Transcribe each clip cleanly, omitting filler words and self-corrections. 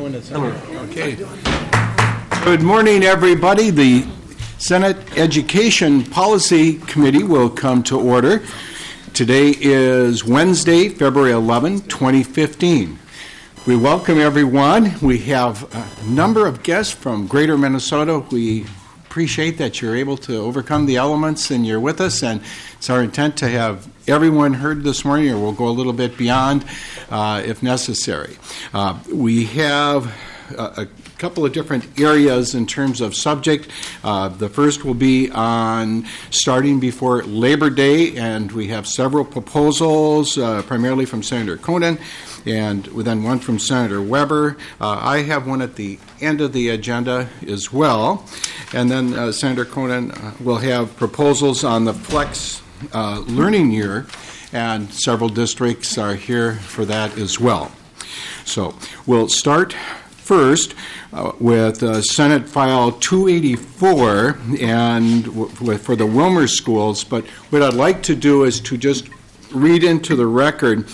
doing it. Okay. Good morning, everybody. The Senate Education Policy Committee will come to order. Today is Wednesday, February 11, 2015. We welcome everyone. We have a number of guests from Greater Minnesota. We appreciate that you're able to overcome the elements and you're with us, and it's our intent to have everyone heard this morning, or we'll go a little bit beyond if necessary. We have a couple of different areas in terms of subject. The first will be on starting before Labor Day, and we have several proposals, primarily from Senator Konen, and then one from Senator Weber. I have one at the end of the agenda as well, and then Senator Konen will have proposals on the Flex Learning Year, and several districts are here for that as well. So we'll start first with Senate File 284 and for the Wilmer schools, but what I'd like to do is to just read into the record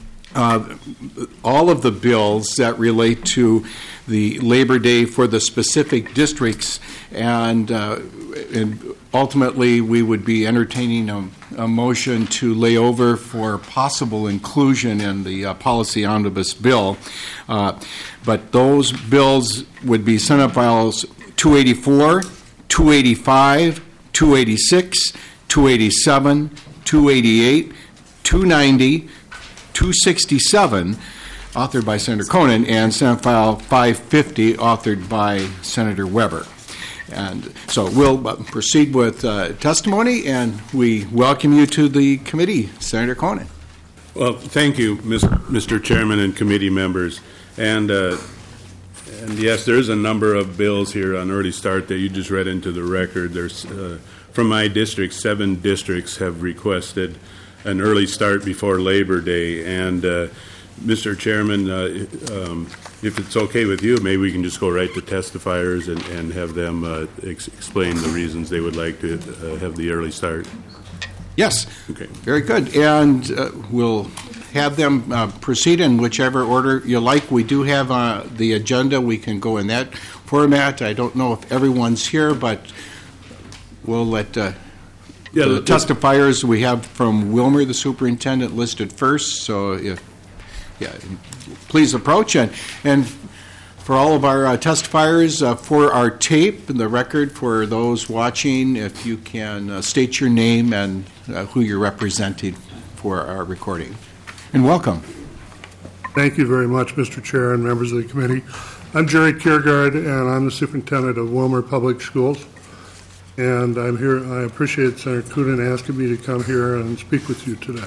all of the bills that relate to the Labor Day for the specific districts, and ultimately we would be entertaining a motion to lay over for possible inclusion in the policy omnibus bill. But those bills would be Senate Files 284, 285, 286, 287, 288, 290, 267, authored by Senator Konen, and Senate File 550, authored by Senator Weber. And so we'll proceed with testimony, and we welcome you to the committee, Senator Konen. Well, thank you, Mr. Chairman and committee members. And yes, there's a number of bills here on early start that you just read into the record. There's from my district, 7 districts have requested an early start before Labor Day. And Mr. Chairman, if it's okay with you, maybe we can just go right to testifiers and have them explain the reasons they would like to have the early start. Yes. Okay. Very good. And we'll have them proceed in whichever order you like. We do have the agenda. We can go in that format. I don't know if everyone's here, but we'll let the testifiers we have from Wilmer, the superintendent, listed first. So please approach. And for all of our testifiers, for our tape, the record for those watching, if you can state your name and who you're representing for our recording. And welcome. Thank you very much, Mr. Chair and members of the committee. I'm Jerry Kiergaard, and I'm the superintendent of Wilmer Public Schools. And I'm here. I appreciate Senator Konen asking me to come here and speak with you today.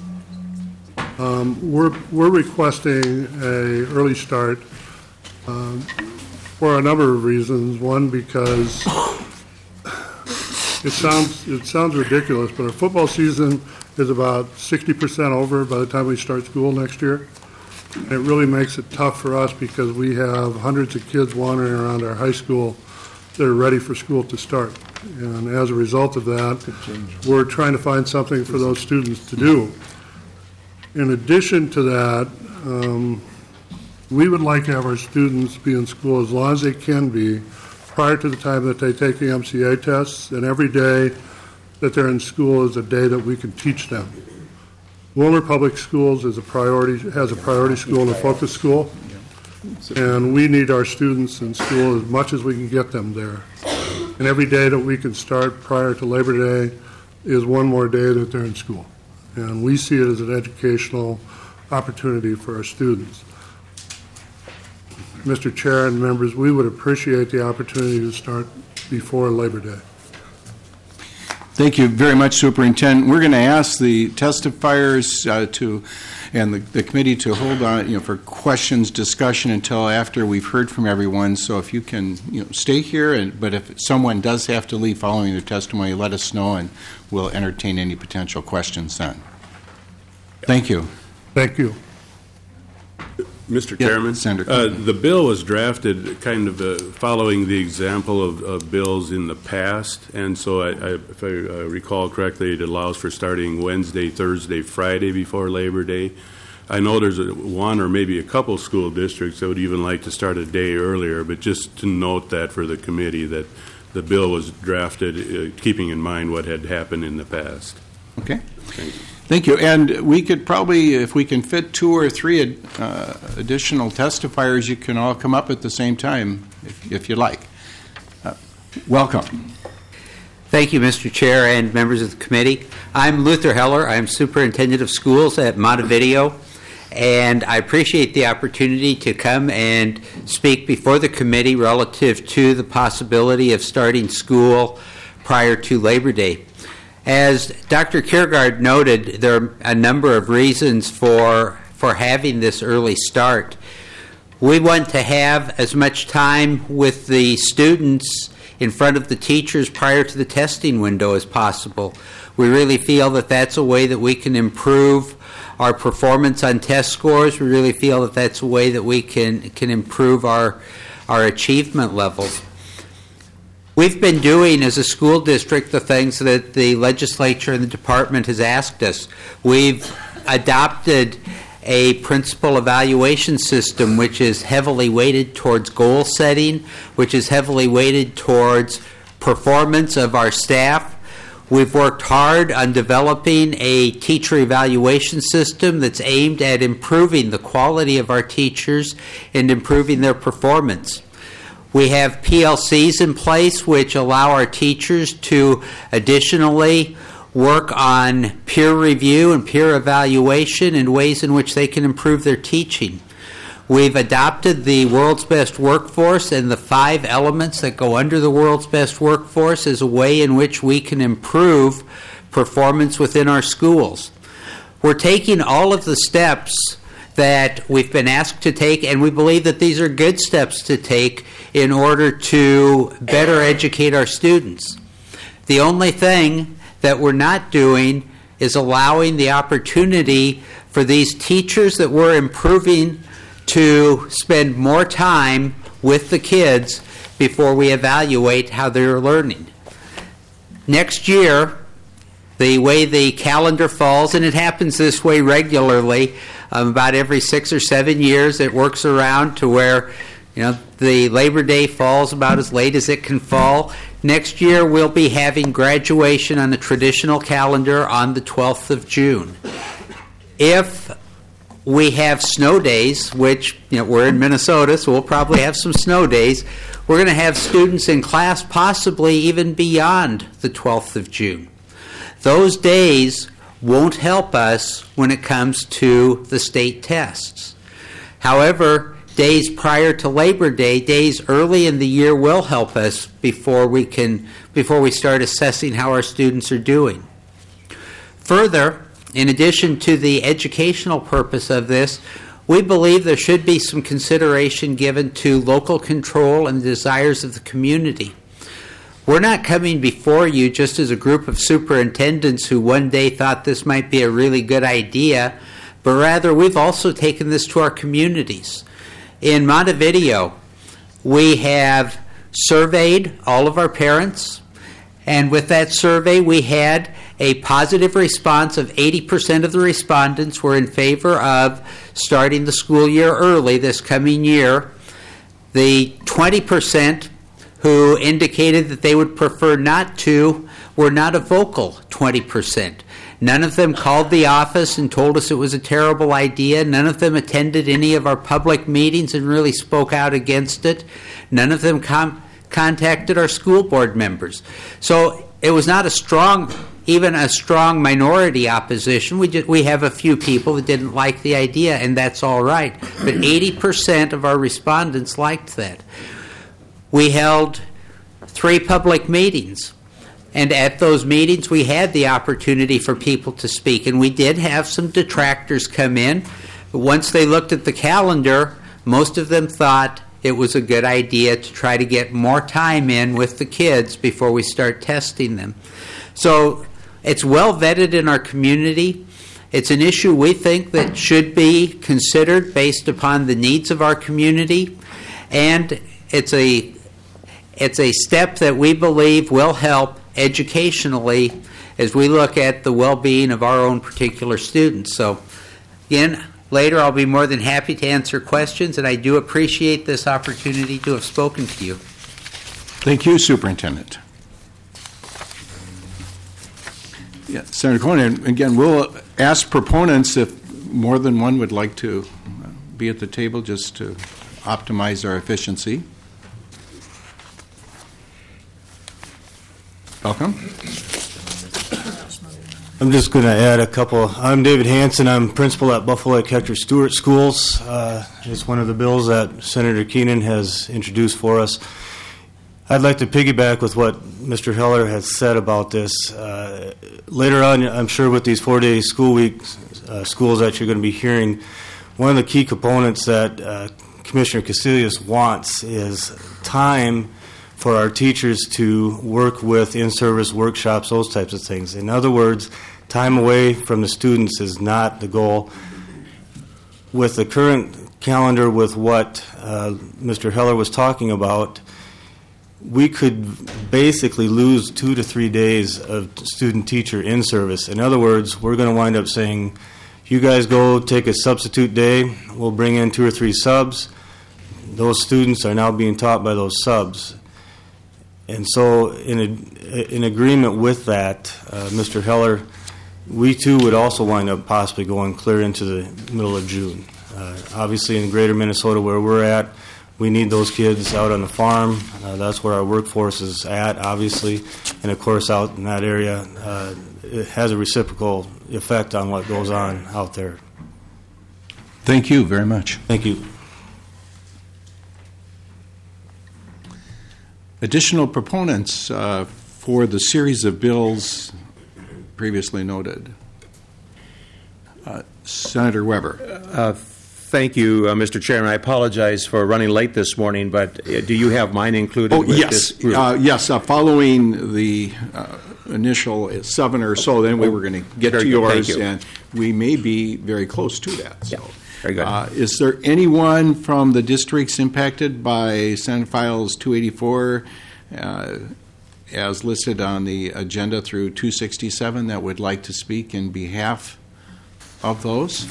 We're requesting an early start for a number of reasons. One, because it sounds ridiculous, but our football season is about 60% over by the time we start school next year. And it really makes it tough for us because we have hundreds of kids wandering around our high school that are ready for school to start. And as a result of that, we're trying to find something for those students to do. In addition to that, we would like to have our students be in school as long as they can be prior to the time that they take the MCA tests, and every day that they're in school is a day that we can teach them. Wilmer Public Schools has a priority school and a focus school, and we need our students in school as much as we can get them there. And every day that we can start prior to Labor Day is one more day that they're in school. And we see it as an educational opportunity for our students. Mr. Chair and members, we would appreciate the opportunity to start before Labor Day. Thank you very much, Superintendent. We're going to ask the testifiers and the committee to hold on, for questions, discussion until after we've heard from everyone. So if you can, stay here. But if someone does have to leave following their testimony, let us know, and we'll entertain any potential questions then. Thank you. Thank you. Mr. Chairman, the bill was drafted kind of following the example of bills in the past, and so if I recall correctly, it allows for starting Wednesday, Thursday, Friday before Labor Day. I know there's one or maybe a couple school districts that would even like to start a day earlier, but just to note that for the committee that the bill was drafted keeping in mind what had happened in the past. Okay. Thank you. Thank you. And we could probably, if we can fit 2 or 3 additional testifiers, you can all come up at the same time, if you like. Welcome. Thank you, Mr. Chair and members of the committee. I'm Luther Heller. I'm Superintendent of Schools at Montevideo, and I appreciate the opportunity to come and speak before the committee relative to the possibility of starting school prior to Labor Day. As Dr. Kiergaard noted, there are a number of reasons for having this early start. We want to have as much time with the students in front of the teachers prior to the testing window as possible. We really feel that that's a way that we can improve our performance on test scores. We really feel that that's a way that we can improve our achievement levels. We've been doing, as a school district, the things that the legislature and the department has asked us. We've adopted a principal evaluation system which is heavily weighted towards goal setting, which is heavily weighted towards performance of our staff. We've worked hard on developing a teacher evaluation system that's aimed at improving the quality of our teachers and improving their performance. We have PLCs in place which allow our teachers to additionally work on peer review and peer evaluation and ways in which they can improve their teaching. We've adopted the World's Best Workforce and the 5 elements that go under the World's Best Workforce as a way in which we can improve performance within our schools. We're taking all of the steps that we've been asked to take, and we believe that these are good steps to take in order to better educate our students. The only thing that we're not doing is allowing the opportunity for these teachers that we're improving to spend more time with the kids before we evaluate how they're learning. Next year, the way the calendar falls, and it happens this way regularly, about every 6 or 7 years, it works around to where the Labor Day falls about as late as it can fall. Next year, we'll be having graduation on the traditional calendar on the 12th of June. If we have snow days, which we're in Minnesota, so we'll probably have some snow days, we're going to have students in class possibly even beyond the 12th of June. Those days won't help us when it comes to the state tests. However, days prior to Labor Day, days early in the year will help us before we start assessing how our students are doing. Further, in addition to the educational purpose of this, we believe there should be some consideration given to local control and the desires of the community. We're not coming before you just as a group of superintendents who one day thought this might be a really good idea, but rather we've also taken this to our communities. In Montevideo, we have surveyed all of our parents, and with that survey we had a positive response of 80% of the respondents were in favor of starting the school year early this coming year. The 20% who indicated that they would prefer not to were not a vocal 20%. None of them called the office and told us it was a terrible idea. None of them attended any of our public meetings and really spoke out against it. None of them contacted our school board members. So it was not even a strong minority opposition. We have a few people that didn't like the idea, and that's all right. But 80% of our respondents liked that. We held 3 public meetings, and at those meetings we had the opportunity for people to speak, and we did have some detractors come in, but once they looked at the calendar, most of them thought it was a good idea to try to get more time in with the kids before we start testing them. So it's well vetted in our community. It's an issue we think that should be considered based upon the needs of our community, and it's a step that we believe will help educationally as we look at the well-being of our own particular students. So, again, later, I'll be more than happy to answer questions, and I do appreciate this opportunity to have spoken to you. Thank you, Superintendent. Yeah, Senator Cohen, and again, we'll ask proponents if more than one would like to be at the table just to optimize our efficiency. Welcome. I'm just going to add a couple. I'm David Hansen. I'm principal at Buffalo Hector Stewart Schools. It's one of the bills that Senator Keenan has introduced for us. I'd like to piggyback with what Mr. Heller has said about this. Later on, I'm sure with these 4-day school weeks, schools that you're going to be hearing, one of the key components that Commissioner Casilius wants is time for our teachers to work with in-service workshops, those types of things. In other words, time away from the students is not the goal. With the current calendar, with what Mr. Heller was talking about, we could basically lose 2 to 3 days of student-teacher in-service. In other words, we're going to wind up saying, you guys go take a substitute day, we'll bring in 2 or 3 subs. Those students are now being taught by those subs. And so in agreement with that, Mr. Heller, we too would also wind up possibly going clear into the middle of June. Obviously in greater Minnesota where we're at, we need those kids out on the farm. That's where our workforce is at, obviously. And of course out in that area, it has a reciprocal effect on what goes on out there. Thank you very much. Thank you. Additional proponents for the series of bills previously noted. Senator Weber. Thank you, Mr. Chairman. I apologize for running late this morning, but do you have mine included with yes. this group? Yes, following the initial 7 or so, then we were going to get to yours, and we may be very close to that. So. Yeah. Very good. Is there anyone from the districts impacted by Senate Files 284 as listed on the agenda through 267 that would like to speak in behalf of those?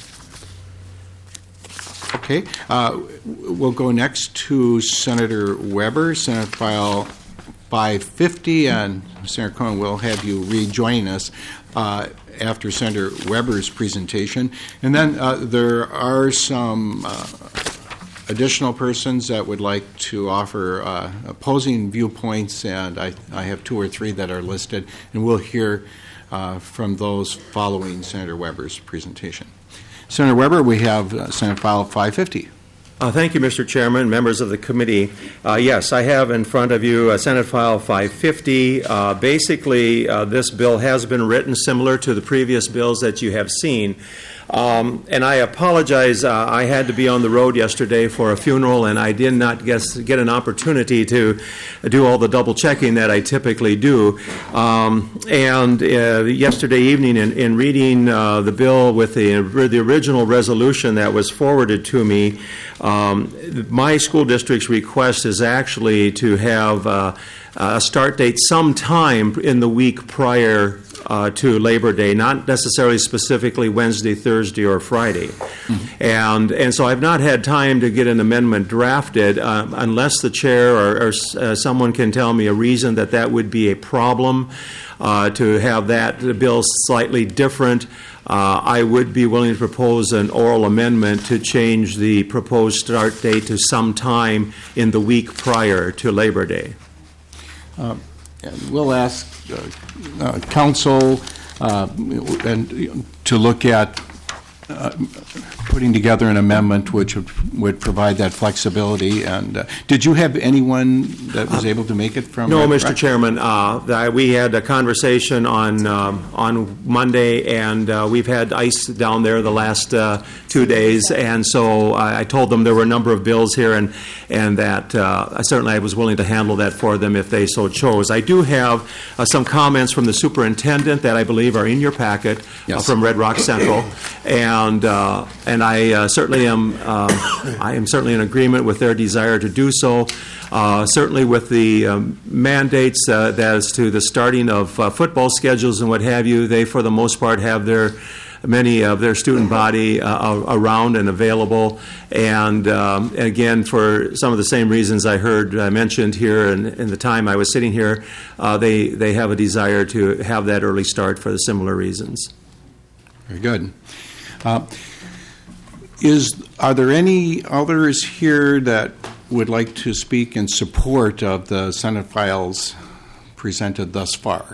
Okay. We'll go next to Senator Weber, Senate File 550, and Senator Cohen will have you rejoin us after Senator Weber's presentation. And then there are some additional persons that would like to offer opposing viewpoints, and I have 2 or 3 that are listed, and we'll hear from those following Senator Weber's presentation. Senator Weber, we have Senate File 550. Thank you, Mr. Chairman, members of the committee. Yes, I have in front of you Senate File 550. Basically, this bill has been written similar to the previous bills that you have seen. And I apologize, I had to be on the road yesterday for a funeral, and I did not get an opportunity to do all the double checking that I typically do. And yesterday evening, in reading the bill with the original resolution that was forwarded to me, my school district's request is actually to have a start date sometime in the week prior to Labor Day, not necessarily specifically Wednesday, Thursday, or Friday. Mm-hmm. And so I've not had time to get an amendment drafted unless the chair or someone can tell me a reason that would be a problem to have that bill slightly different. I would be willing to propose an oral amendment to change the proposed start date to sometime in the week prior to Labor Day. And we'll ask council and to look at putting together an amendment which would provide that flexibility. And did you have anyone that was able to make it from? No, Mr. Chairman. We had a conversation on Monday, and we've had ice down there the last 2 days, and so I told them there were a number of bills here, and that certainly I was willing to handle that for them if they so chose. I do have some comments from the superintendent that I believe are in your packet. Yes. From Red Rock Central, and I certainly am. I am certainly in agreement with their desire to do so. Certainly, with the mandates as to the starting of football schedules and what have you, they for the most part have their many of their student body around and available. And again, for some of the same reasons I mentioned here in the time I was sitting here, they have a desire to have that early start for the similar reasons. Very good. Are there any others here that would like to speak in support of the Senate files presented thus far?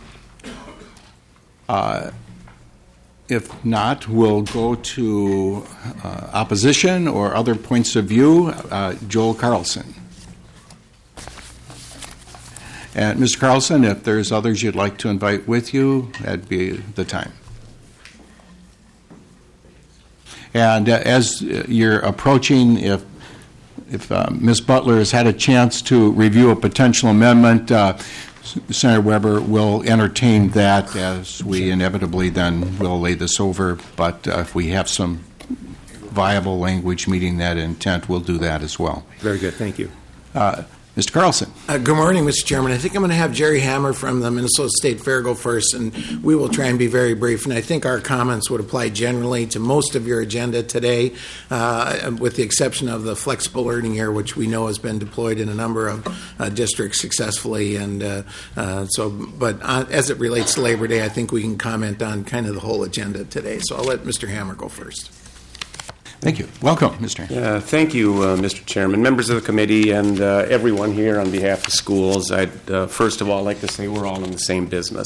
If not, we'll go to opposition or other points of view. Joel Carlson. And Mr. Carlson, if there's others you'd like to invite with you, that'd be the time. And as you're approaching, if Ms. Butler has had a chance to review a potential amendment, Senator Weber will entertain that as we inevitably then will lay this over. But if we have some viable language meeting that intent, we'll do that as well. Very good. Thank you. Mr. Carlson. Good morning, Mr. Chairman. I think I'm going to have Jerry Hammer from the Minnesota State Fair go first, and we will try and be very brief. And I think our comments would apply generally to most of your agenda today, with the exception of the flexible learning here, which we know has been deployed in a number of districts successfully. And but as it relates to Labor Day, I think we can comment on kind of the whole agenda today. So I'll let Mr. Hammer go first. Thank you. Welcome, Mr. Thank you, Mr. Chairman, members of the committee, and everyone here on behalf of schools. I'd first of all like to say we're all in the same business.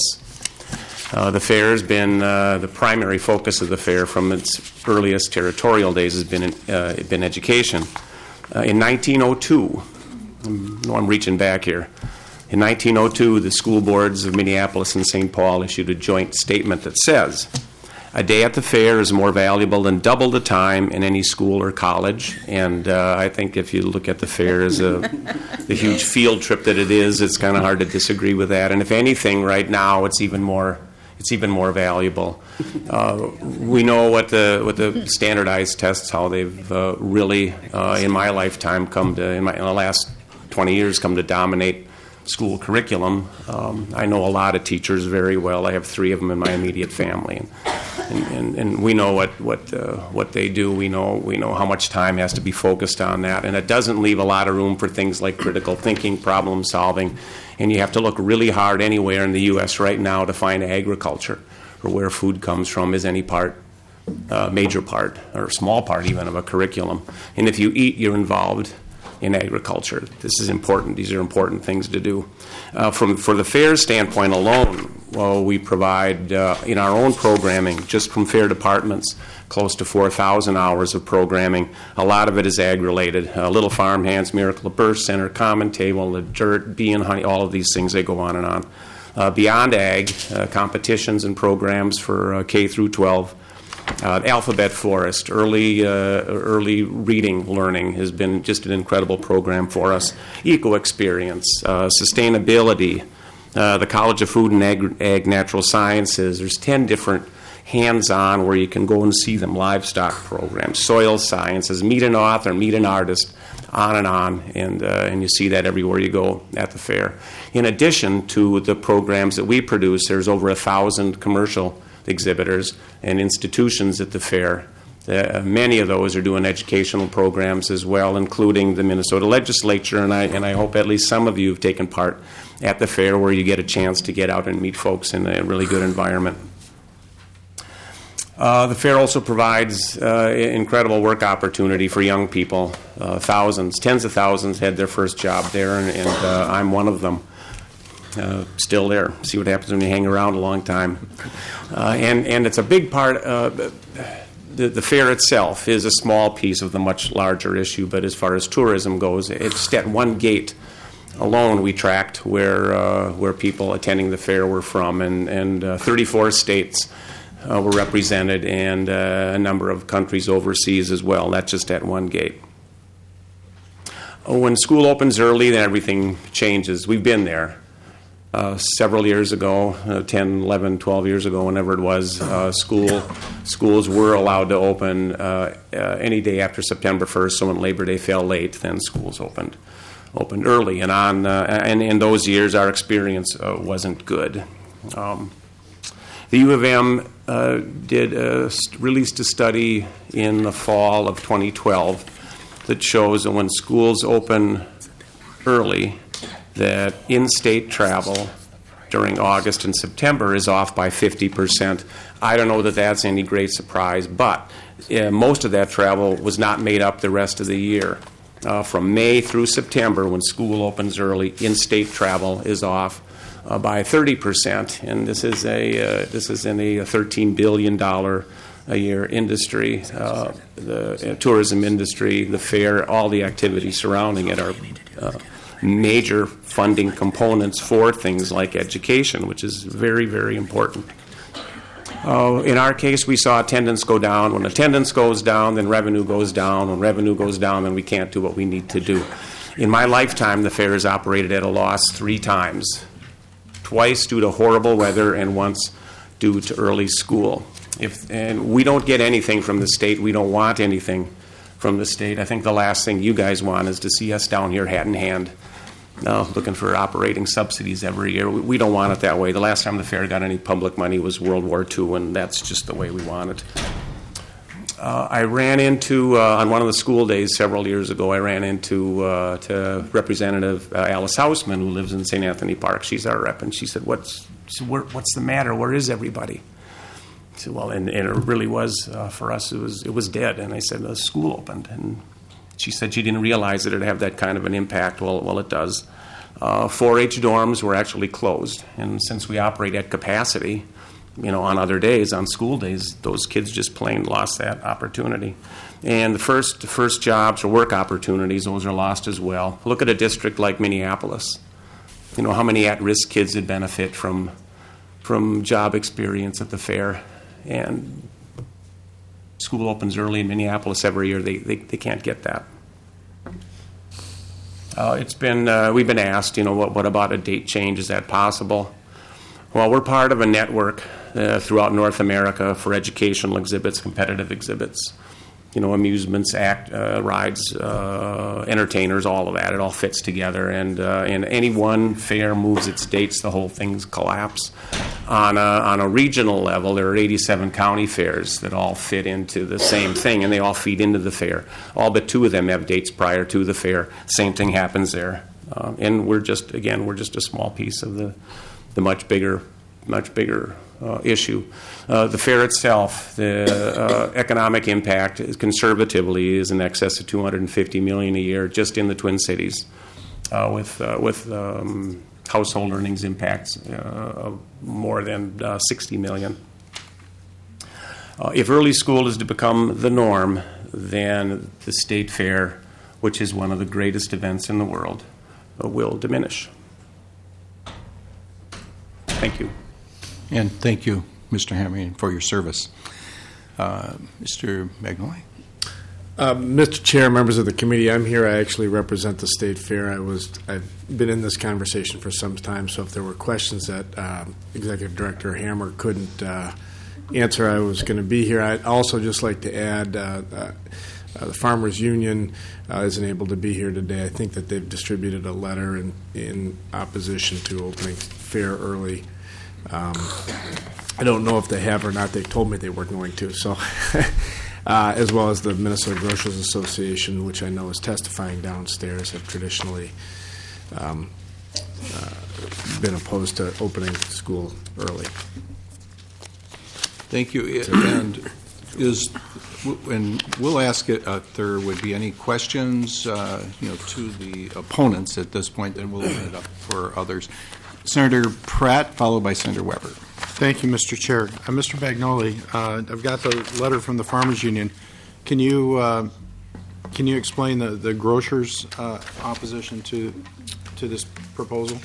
The fair has been the primary focus of the fair from its earliest territorial days has been education. In 1902, I'm reaching back here. In 1902, the school boards of Minneapolis and St. Paul issued a joint statement that says, "A day at the fair is more valuable than double the time in any school or college." And I think if you look at the fair as the huge field trip that it is, it's kind of hard to disagree with that. And if anything, right now, it's even more valuable. We know what the standardized tests, how they've really, in my lifetime, in the last 20 years, come to dominate school curriculum. I know a lot of teachers very well. I have 3 of them in my immediate family, and we know what they do. We know how much time has to be focused on that, and it doesn't leave a lot of room for things like critical thinking, problem solving. And you have to look really hard anywhere in the U.S. right now to find agriculture or where food comes from is any major part or small part even of a curriculum. And if you eat, you're involved in agriculture. This is important. These are important things to do. For the fair standpoint alone, we provide in our own programming, just from fair departments, close to 4,000 hours of programming. A lot of it is ag-related. Little Farm Hands, Miracle of Birth Center, Common Table, the Dirt, Bee and Honey, all of these things, they go on and on. Beyond ag, competitions and programs for K through 12. Alphabet Forest, early reading learning has been just an incredible program for us. Eco Experience, sustainability, the College of Food and Ag Natural Sciences. There's 10 different hands-on where you can go and see them, livestock programs, soil sciences, meet an author, meet an artist, on, and you see that everywhere you go at the fair. In addition to the programs that we produce, there's over 1,000 commercial exhibitors and institutions at the fair. Many of those are doing educational programs as well, including the Minnesota Legislature, and I hope at least some of you have taken part at the fair where you get a chance to get out and meet folks in a really good environment. The fair also provides incredible work opportunity for young people. Thousands, tens of thousands had their first job there, and I'm one of them. Still there. See what happens when you hang around a long time. And it's a big part. The fair itself is a small piece of the much larger issue, but as far as tourism goes, it's at one gate alone we tracked where people attending the fair were from, and 34 states were represented, and a number of countries overseas as well. That's just at one gate. When school opens early, then everything changes. We've been there. Several years ago, 10, 11, 12 years ago, whenever it was, schools were allowed to open any day after September 1st, so when Labor Day fell late, then schools opened early. And and in those years, our experience wasn't good. The U of M released a study in the fall of 2012 that shows that when schools open early, that in-state travel during August and September is off by 50%. I don't know that that's any great surprise, but most of that travel was not made up the rest of the year. From May through September, when school opens early, in-state travel is off by 30%, and this is in a $13 billion a year industry. The tourism industry, the fair, all the activities surrounding it are major funding components for things like education, which is very, very important. In our case, we saw attendance go down. When attendance goes down, then revenue goes down. When revenue goes down, then we can't do what we need to do. In my lifetime, the fair has operated at a loss 3 times, twice due to horrible weather and once due to early school. And we don't get anything from the state. We don't want anything from the state. I think the last thing you guys want is to see us down here hat in hand looking for operating subsidies every year. We don't want it that way. The last time the fair got any public money was World War II, and that's just the way we want it. I ran into, on one of the school days several years ago, I ran into to Representative Alice Hausman, who lives in St. Anthony Park. She's our rep, and she said, what's the matter? Where is everybody? I said, well, and it really was, for us, it was dead. And I said, the school opened. And she said she didn't realize that it would have that kind of an impact. Well, it does. 4-H dorms were actually closed. And since we operate at capacity, on other days, on school days, those kids just plain lost that opportunity. And the first jobs or work opportunities, those are lost as well. Look at a district like Minneapolis. How many at-risk kids would benefit from job experience at the fair? And school opens early in Minneapolis every year. They can't get that. We've been asked, what about a date change? Is that possible? Well, we're part of a network throughout North America for educational exhibits, competitive exhibits, amusements, rides, entertainers, all of that. It all fits together, and any one fair moves its dates, the whole thing's collapse. On a regional level, there are 87 county fairs that all fit into the same thing, and they all feed into the fair. All but 2 of them have dates prior to the fair. Same thing happens there, and we're just a small piece of the much bigger issue. The fair itself, the economic impact conservatively is in excess of $250 million a year just in the Twin Cities, with household earnings impacts of more than $60 million. If early school is to become the norm, then the state fair, which is one of the greatest events in the world, will diminish. Thank you. And thank you, Mr. Hamrian, for your service. Mr. Magnoli? Mr. Chair, members of the committee, I'm here. I actually represent the State Fair. I've been in this conversation for some time, so if there were questions that Executive Director Hammer couldn't answer, I was going to be here. I'd also just like to add the Farmers Union isn't able to be here today. I think that they've distributed a letter in opposition to opening fair early. I don't know if they have or not. They told me they were going to, so... as well as the Minnesota Grocers Association, which I know is testifying downstairs, have traditionally been opposed to opening school early. Thank you. And we'll ask if there would be any questions, to the opponents at this point, then we'll open it up for others. Senator Pratt, followed by Senator Weber. Thank you, Mr. Chair. Mr. Bagnoli, I've got the letter from the Farmers Union. Can you explain the grocers' opposition to this proposal?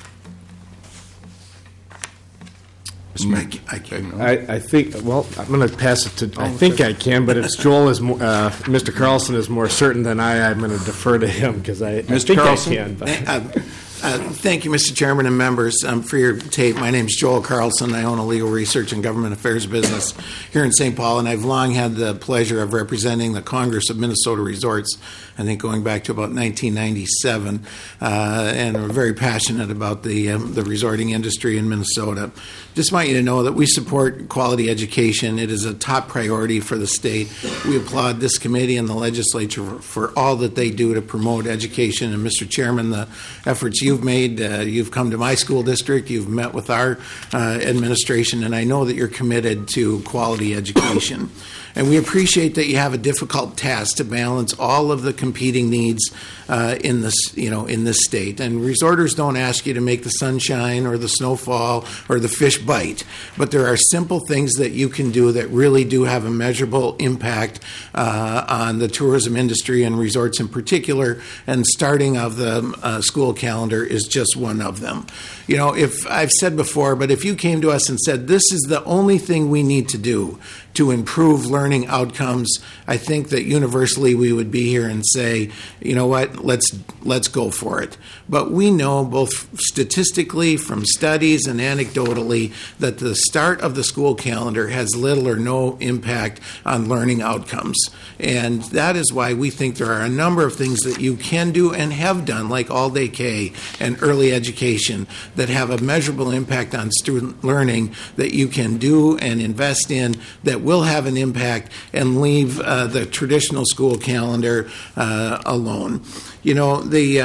I think. Well, I'm going to pass it to. I think I can, but if Joel is, Mr. Carlson is more certain than I'm going to defer to him because I think Carlson? I can. But. Thank you, Mr. Chairman and members. For your tape, my name is Joel Carlson. I own a legal research and government affairs business here in St. Paul, and I've long had the pleasure of representing the Congress of Minnesota Resorts, I think going back to about 1997, and I'm very passionate about the resorting industry in Minnesota. Just want you to know that we support quality education. It is a top priority for the state. We applaud this committee and the legislature for all that they do to promote education. And Mr. Chairman, the efforts you've made, you've come to my school district, you've met with our administration, and I know that you're committed to quality education. And we appreciate that you have a difficult task to balance all of the competing needs in this state. And resorters don't ask you to make the sun shine or the snow fall or the fish bite, but there are simple things that you can do that really do have a measurable impact on the tourism industry and resorts in particular. And starting of the school calendar is just one of them. You know, if I've said before, but if you came to us and said this is the only thing we need to do to improve learning outcomes, I think that universally we would be here and say, you know what, let's go for it. But we know both statistically from studies and anecdotally that the start of the school calendar has little or no impact on learning outcomes. And that is why we think there are a number of things that you can do and have done, like all-day K and early education, that have a measurable impact on student learning that you can do and invest in that will have an impact and leave the traditional school calendar alone. You know,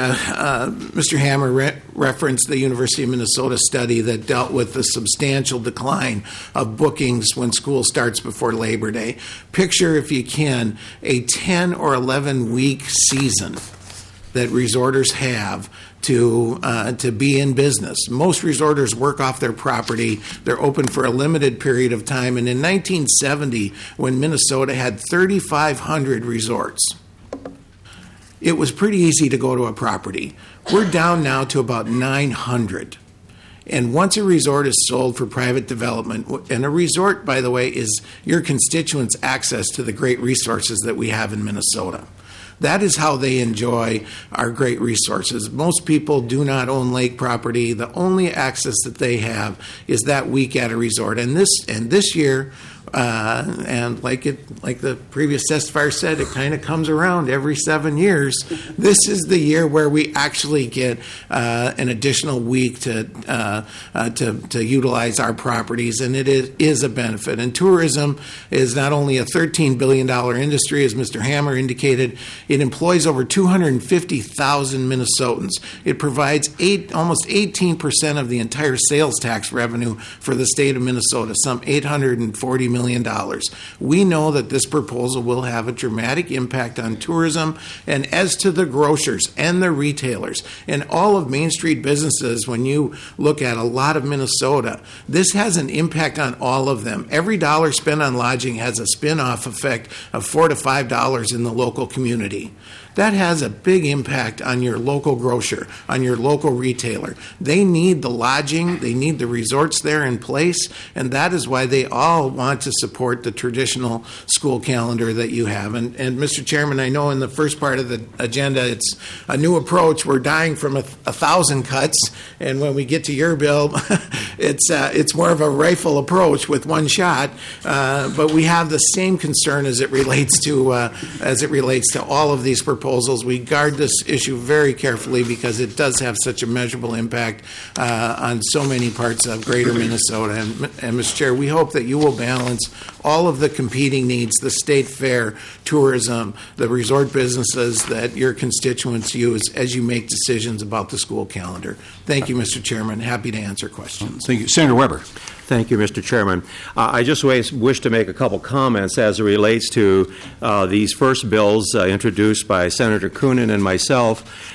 Mr. Hammer referenced the University of Minnesota study that dealt with the substantial decline of bookings when school starts before Labor Day. Picture, if you can, a 10 or 11 week season that resorters have to be in business. Most resorters work off their property. They're open for a limited period of time. And in 1970, when Minnesota had 3,500 resorts, it was pretty easy to go to a property. We're down now to about 900. And once a resort is sold for private development, and a resort, by the way, is your constituents' access to the great resources that we have in Minnesota. That is how they enjoy our great resources. Most people do not own lake property. The only access that they have is that week at a resort. And this year, and like the previous testifier said, it kind of comes around every 7 years. This is the year where we actually get an additional week to utilize our properties, and it is a benefit. And tourism is not only a $13 billion industry, as Mr. Hammer indicated. It employs over 250,000 Minnesotans. It provides almost 18% of the entire sales tax revenue for the state of Minnesota, some $840 million. We know that this proposal will have a dramatic impact on tourism, and as to the grocers and the retailers and all of Main Street businesses, when you look at a lot of Minnesota, this has an impact on all of them. Every dollar spent on lodging has a spin-off effect of $4 to $5 in the local community. That has a big impact on your local grocer, on your local retailer. They need the lodging, they need the resorts there in place, and that is why they all want to support the traditional school calendar that you have. And Mr. Chairman, I know in the first part of the agenda, it's a new approach. We're dying from 1,000 cuts, and when we get to your bill, it's more of a rifle approach with one shot. But we have the same concern as it relates to all of these proposals. We guard this issue very carefully because it does have such a measurable impact on so many parts of greater Minnesota. And Mr. Chair, we hope that you will balance all of the competing needs, the state fair, tourism, the resort businesses that your constituents use as you make decisions about the school calendar. Thank you, Mr. Chairman. Happy to answer questions. Thank you. Senator Weber. Thank you, Mr. Chairman. I just wish to make a couple comments as it relates to these first bills introduced by Senator Coonan and myself.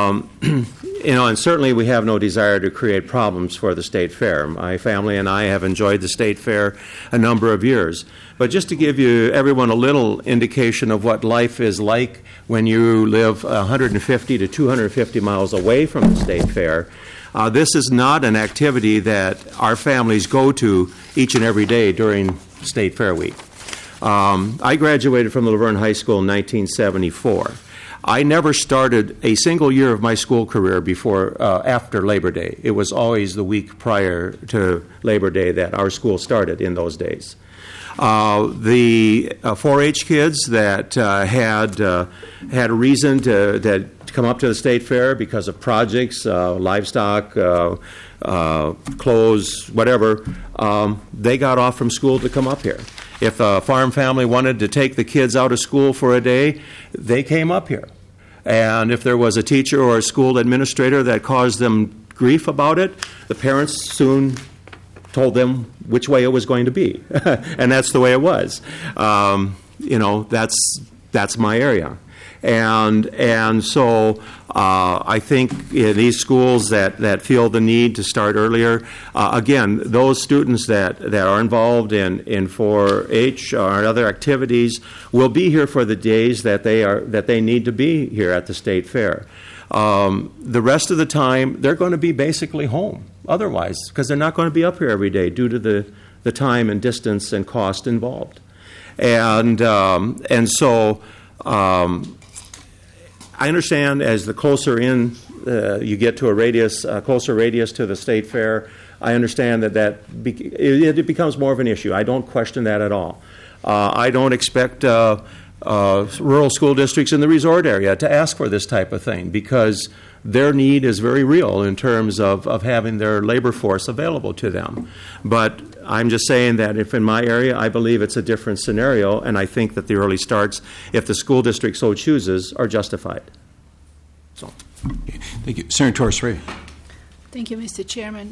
And certainly we have no desire to create problems for the State Fair. My family and I have enjoyed the State Fair a number of years. But just to give everyone a little indication of what life is like when you live 150 to 250 miles away from the State Fair, this is not an activity that our families go to each and every day during State Fair week. I graduated from the Laverne High School in 1974. I never started a single year of my school career after Labor Day. It was always the week prior to Labor Day that our school started in those days. The 4-H kids that had a reason to come up to the state fair because of projects, livestock, clothes, whatever, they got off from school to come up here. If a farm family wanted to take the kids out of school for a day, they came up here. And if there was a teacher or a school administrator that caused them grief about it, the parents soon told them which way it was going to be. And that's the way it was. That's my area. And so I think in these schools that feel the need to start earlier, again, those students that are involved in 4-H or other activities will be here for the days that they need to be here at the state fair. The rest of the time, they're going to be basically home otherwise, because they're not going to be up here every day due to the time and distance and cost involved. And so I understand as the closer in you get to a closer radius to the state fair, I understand that it becomes more of an issue. I don't question that at all. I don't expect rural school districts in the resort area to ask for this type of thing, because their need is very real in terms of having their labor force available to them. But I'm just saying that if in my area, I believe it's a different scenario, and I think that the early starts, if the school district so chooses, are justified. So, thank you. Senator Torres-Ray. Thank you, Mr. Chairman.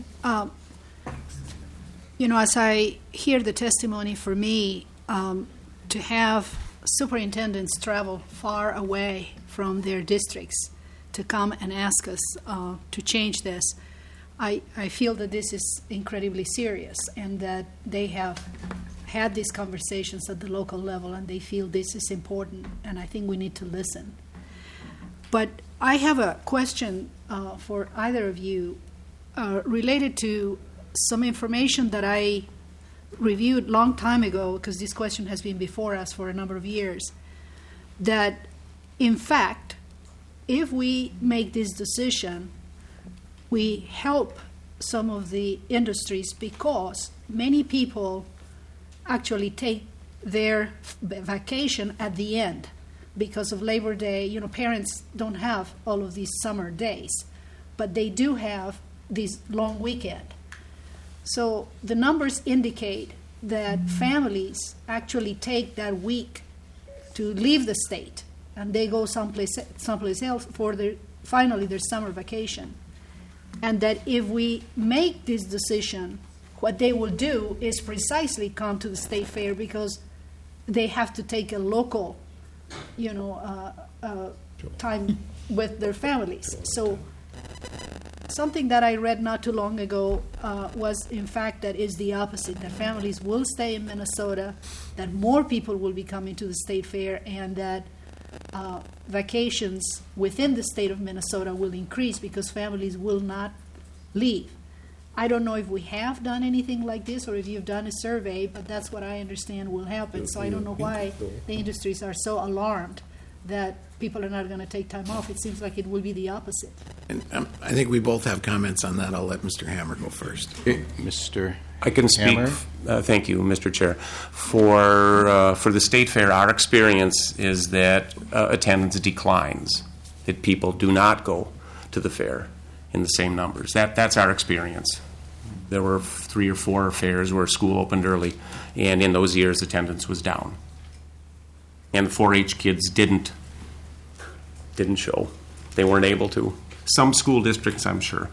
As I hear the testimony, for me, to have superintendents travel far away from their districts to come and ask us to change this, I feel that this is incredibly serious, and that they have had these conversations at the local level, and they feel this is important, and I think we need to listen. But I have a question for either of you related to some information that I reviewed long time ago, because this question has been before us for a number of years, that in fact, if we make this decision, we help some of the industries, because many people actually take their vacation at the end because of Labor Day. Parents don't have all of these summer days, but they do have this long weekend. So the numbers indicate that families actually take that week to leave the state, and they go someplace else for their summer vacation. And that if we make this decision, what they will do is precisely come to the state fair, because they have to take a local, time with their families. So something that I read not too long ago was, in fact, that is the opposite, that families will stay in Minnesota, that more people will be coming to the state fair, and that vacations within the state of Minnesota will increase because families will not leave. I don't know if we have done anything like this or if you've done a survey, but that's what I understand will happen. So I don't know why the industries are so alarmed that people are not going to take time off. It seems like it will be the opposite. And I think we both have comments on that. I'll let Mr. Hammer go first. Mr. I can speak. Thank you, Mr. Chair. For the state fair, our experience is that attendance declines, that people do not go to the fair in the same numbers. That's our experience. There were 3 or 4 fairs where school opened early, and in those years attendance was down. And the 4-H kids didn't show. They weren't able to. Some school districts, I'm sure,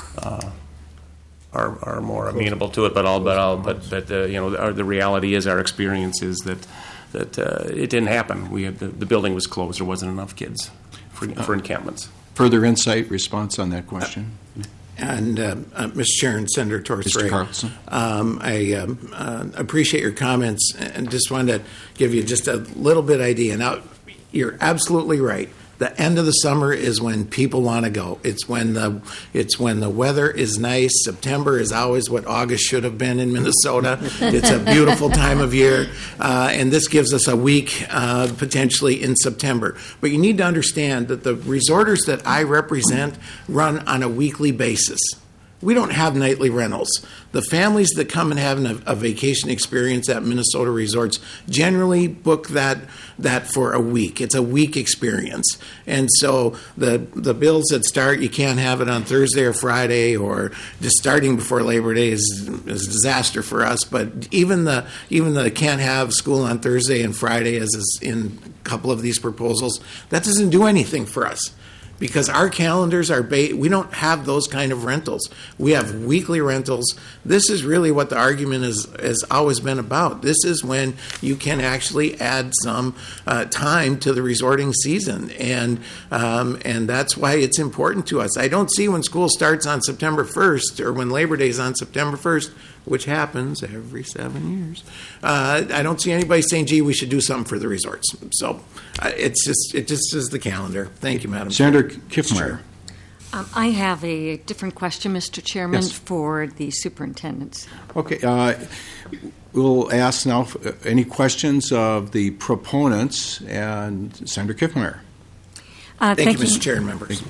are more amenable to it, but the reality is, our experience is that it didn't happen. The building was closed. There wasn't enough kids for encampments. Further insight, response on that question? And Mr. Chair and Senator Torres-Ray, Mr. Carlson. I appreciate your comments, and just wanted to give you just a little bit idea. Now, you're absolutely right. The end of the summer is when people want to go. It's when the weather is nice. September is always what August should have been in Minnesota. It's a beautiful time of year, and this gives us a week potentially in September. But you need to understand that the resorters that I represent run on a weekly basis. We don't have nightly rentals. The families that come and have a vacation experience at Minnesota resorts generally book that for a week. It's a week experience. And so the bills that start, you can't have it on Thursday or Friday, or just starting before Labor Day is a disaster for us. But even the can't have school on Thursday and Friday, as is in a couple of these proposals, that doesn't do anything for us. Because our calendars are we don't have those kind of rentals. We have weekly rentals. This is really what the argument has always been about. This is when you can actually add some time to the resorting season, and that's why it's important to us. I don't see when school starts on September 1st or when Labor Day is on September 1st, which happens every 7 years. I don't see anybody saying, "Gee, we should do something for the resorts." So it just is the calendar. Thank you, Madam Senator Kiffmeyer. I have a different question, Mr. Chairman, Yes. for the superintendents. Okay. We'll ask now any questions of the proponents, and Senator Kiffmeyer. Thank you, Mr. Chair and members.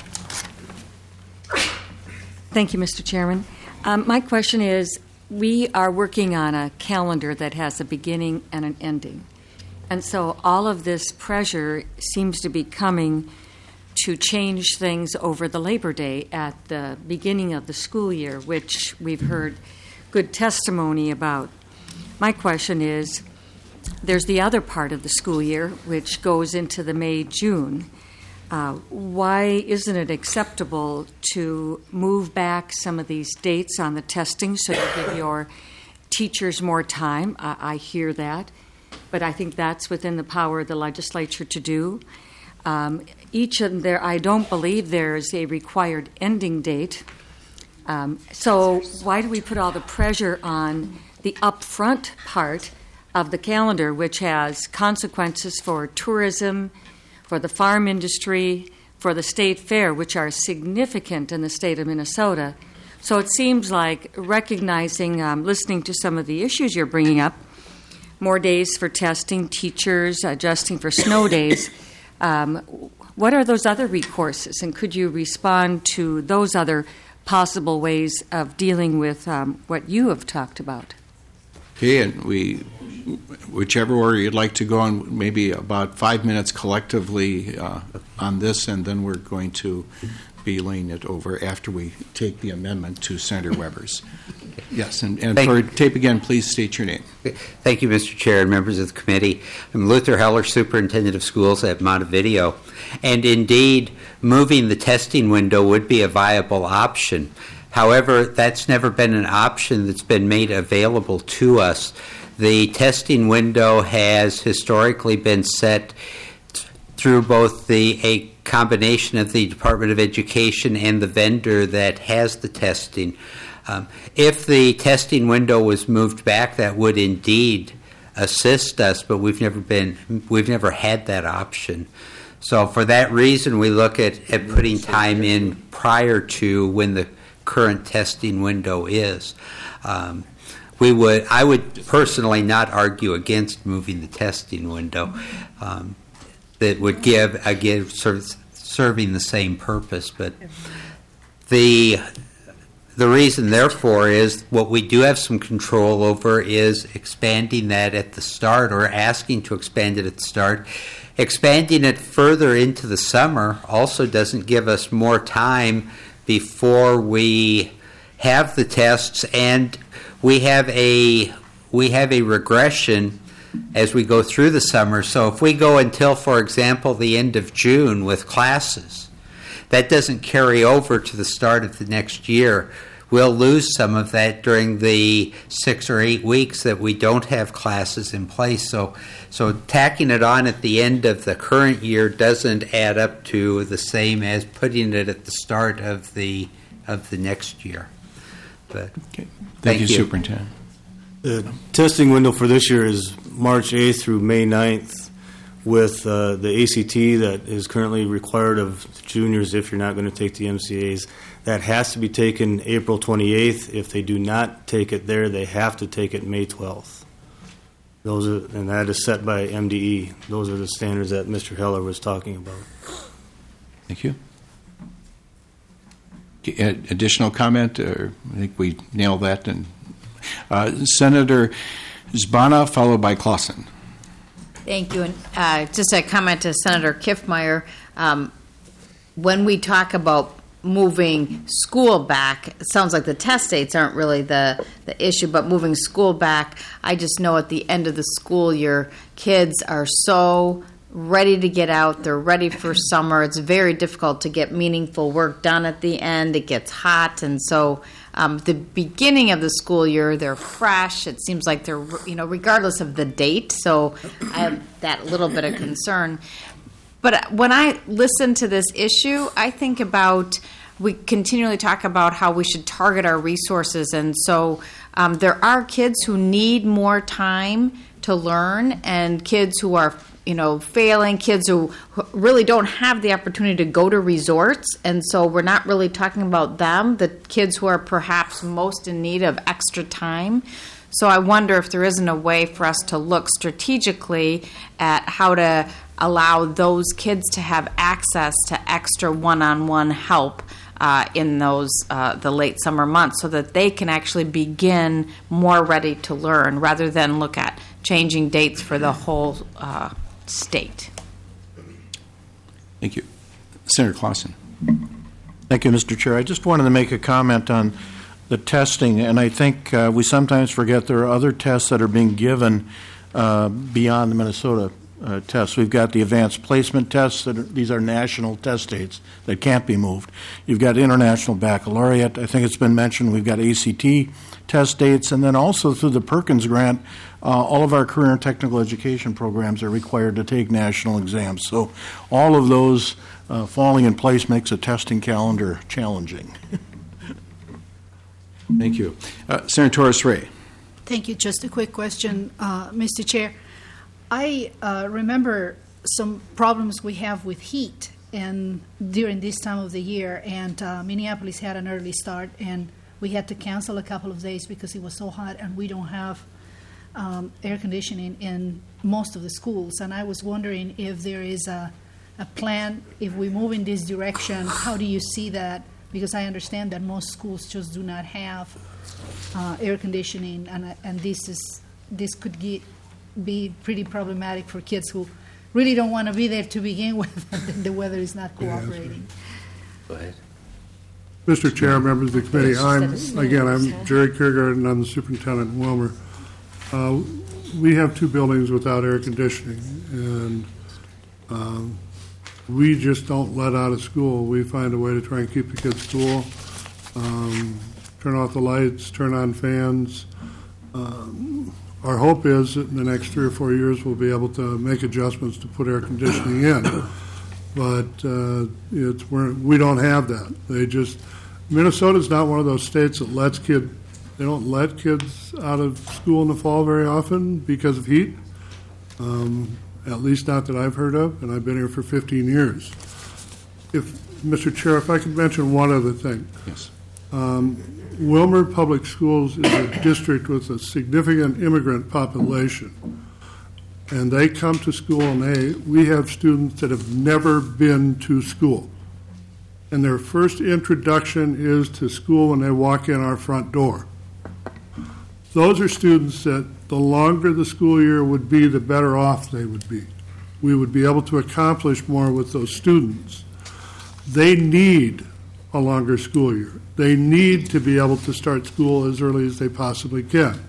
Thank you, Mr. Chairman. My question is, we are working on a calendar that has a beginning and an ending. And so all of this pressure seems to be coming to change things over the Labor Day at the beginning of the school year, which we've heard good testimony about. My question is, there's the other part of the school year, which goes into the May-June. Why isn't it acceptable to move back some of these dates on the testing so you give your teachers more time? I hear that, but I think that's within the power of the legislature to do. I don't believe there's a required ending date. So why do we put all the pressure on the upfront part of the calendar, which has consequences for tourism, for the farm industry, for the state fair, which are significant in the state of Minnesota? So it seems like recognizing, listening to some of the issues you're bringing up, more days for testing, teachers adjusting for snow days, what are those other recourses? And could you respond to those other possible ways of dealing with what you have talked about? Okay, and whichever order you'd like to go on, maybe about 5 minutes collectively on this, and then we're going to be laying it over after we take the amendment to Senator Weber's. Yes, and for tape again, please state your name. Thank you, Mr. Chair and members of the committee. I'm Luther Heller, Superintendent of Schools at Montevideo. And indeed, moving the testing window would be a viable option. However, that's never been an option that's been made available to us. The testing window has historically been set through both a combination of the Department of Education and the vendor that has the testing. If the testing window was moved back, that would indeed assist us, but we've never had that option. So for that reason, we look at putting time in prior to when the current testing window is. I would personally not argue against moving the testing window. That would give serving the same purpose, but the reason, therefore, is what we do have some control over is expanding that at the start, or asking to expand it at the start. Expanding it further into the summer also doesn't give us more time before we have the tests, and we have a regression as we go through the summer. So if we go until, for example, the end of June with classes, that doesn't carry over to the start of the next year. We'll lose some of that during the 6 or 8 weeks that we don't have classes in place. So tacking it on at the end of the current year doesn't add up to the same as putting it at the start of the next year. But okay. Thank you, Superintendent. The testing window for this year is March 8th through May 9th, with the ACT that is currently required of juniors if you're not going to take the MCAs. That has to be taken April 28th. If they do not take it there, they have to take it May 12th. And that is set by MDE. Those are the standards that Mr. Heller was talking about. Thank you. Additional comment? Or I think we nailed that. And Senator Zbana, followed by Clausen. Thank you. And just a comment to Senator Kiffmeyer. When we talk about moving school back, it sounds like the test dates aren't really the issue, but moving school back, I just know at the end of the school year, kids are so ready to get out. They're ready for summer. It's very difficult to get meaningful work done at the end. It gets hot, and so the beginning of the school year, they're fresh. It seems like they're, regardless of the date. So I have that little bit of concern. But when I listen to this issue, I think about, we continually talk about how we should target our resources. And so there are kids who need more time to learn, and kids who are failing, kids who really don't have the opportunity to go to resorts. And so we're not really talking about them, the kids who are perhaps most in need of extra time. So I wonder if there isn't a way for us to look strategically at how to allow those kids to have access to extra one-on-one help in those the late summer months, so that they can actually begin more ready to learn, rather than look at changing dates for the whole state. Thank you. Senator Clausen. Thank you, Mr. Chair. I just wanted to make a comment on the testing, and I think we sometimes forget there are other tests that are being given beyond the Minnesota tests. We've got the advanced placement tests. These are national test dates that can't be moved. You've got International Baccalaureate. I think it's been mentioned. We've got ACT test dates. And then also through the Perkins Grant, all of our career and technical education programs are required to take national exams. So all of those falling in place makes a testing calendar challenging. Thank you. Senator Torres-Ray. Thank you. Just a quick question, Mr. Chair. I remember some problems we have with heat during this time of the year, and Minneapolis had an early start, and we had to cancel a couple of days because it was so hot, and we don't have air conditioning in most of the schools. And I was wondering if there is a plan, if we move in this direction, how do you see that? Because I understand that most schools just do not have air conditioning, and this could be pretty problematic for kids who really don't want to be there to begin with, and the weather is not cooperating. Go ahead. Mr. Chair, members of the committee, I'm Jerry Kiergarten, I'm the superintendent in Wilmer. We have two buildings without air conditioning, and we just don't let out of school. We find a way to try and keep the kids cool, turn off the lights, turn on fans. Our hope is that in the next 3 or 4 years we'll be able to make adjustments to put air conditioning in. But we don't have that. Minnesota's not one of those states that they don't let kids out of school in the fall very often because of heat. At least not that I've heard of, and I've been here for 15 years. Mr. Chair, if I could mention one other thing. Yes. Wilmer Public Schools is a district with a significant immigrant population, and they come to school, and we have students that have never been to school, and their first introduction is to school when they walk in our front door. Those are students that the longer the school year would be, the better off they would be. We would be able to accomplish more with those students. They need a longer school year. They need to be able to start school as early as they possibly can.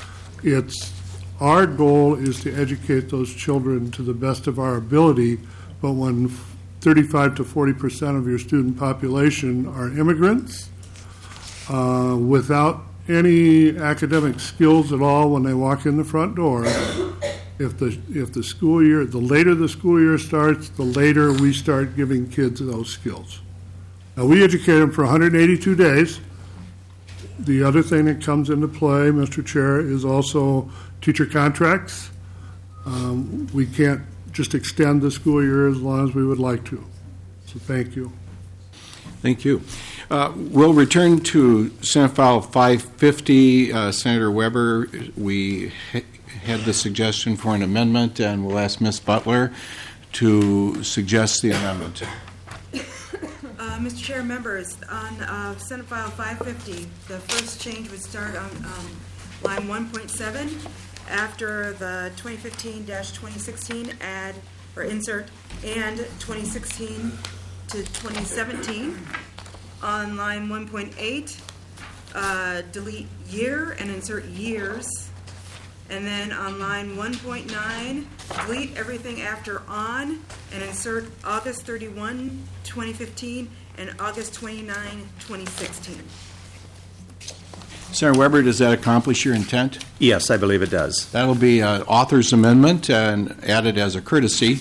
Our goal is to educate those children to the best of our ability, but when 35 to 40% of your student population are immigrants without any academic skills at all when they walk in the front door, if the school year, the later the school year starts, the later we start giving kids those skills. Now, we educate them for 182 days. The other thing that comes into play, Mr. Chair, is also teacher contracts. We can't just extend the school year as long as we would like to. So thank you. Thank you. We'll return to Senate File 550. Senator Weber, we had the suggestion for an amendment, and we'll ask Ms. Butler to suggest the amendment. Mr. Chair, members, on Senate File 550, the first change would start on line 1.7 after the 2015-2016 add or insert and 2016 to 2017. On line 1.8, delete year and insert years. And then on line 1.9, delete everything after on and insert August 31, 2015 and August 29, 2016. Senator Weber, does that accomplish your intent? Yes, I believe it does. That'll be an author's amendment and added as a courtesy.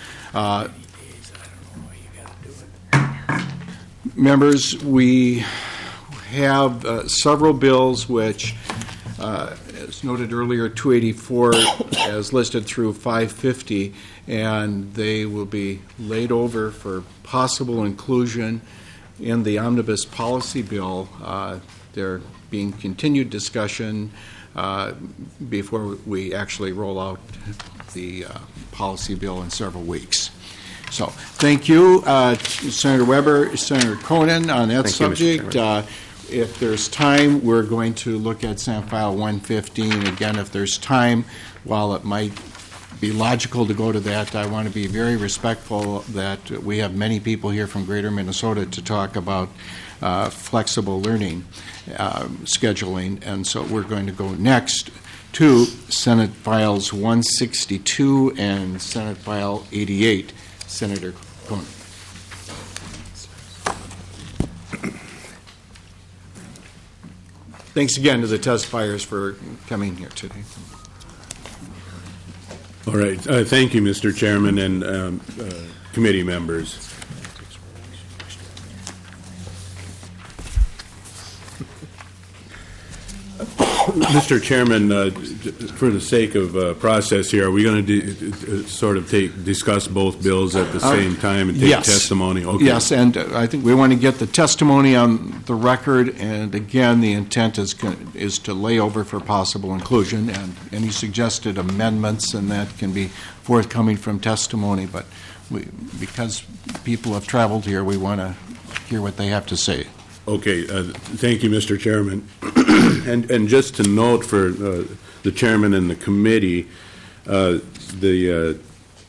Members, we have several bills which, as noted earlier, 284 as listed through 550, and they will be laid over for possible inclusion in the omnibus policy bill. There being continued discussion before we actually roll out the policy bill in several weeks. So, thank you, Senator Weber, Senator Conan, on that subject. If there's time, we're going to look at Senate File 115. Again, if there's time, while it might be logical to go to that, I want to be very respectful that we have many people here from Greater Minnesota to talk about flexible learning scheduling, and so we're going to go next to Senate Files 162 and Senate File 88. Senator Cohen. Thanks again to the testifiers for coming here today. All right. Thank you, Mr. Chairman and committee members. Mr. Chairman, for the sake of process here, are we going to sort of discuss both bills at the same time and take testimony? Okay. Yes, and I think we want to get the testimony on the record, and again, the intent is to lay over for possible inclusion, and any suggested amendments, and that can be forthcoming from testimony, but because people have traveled here, we want to hear what they have to say. Okay, thank you, Mr. Chairman. And just to note for the chairman and the committee, the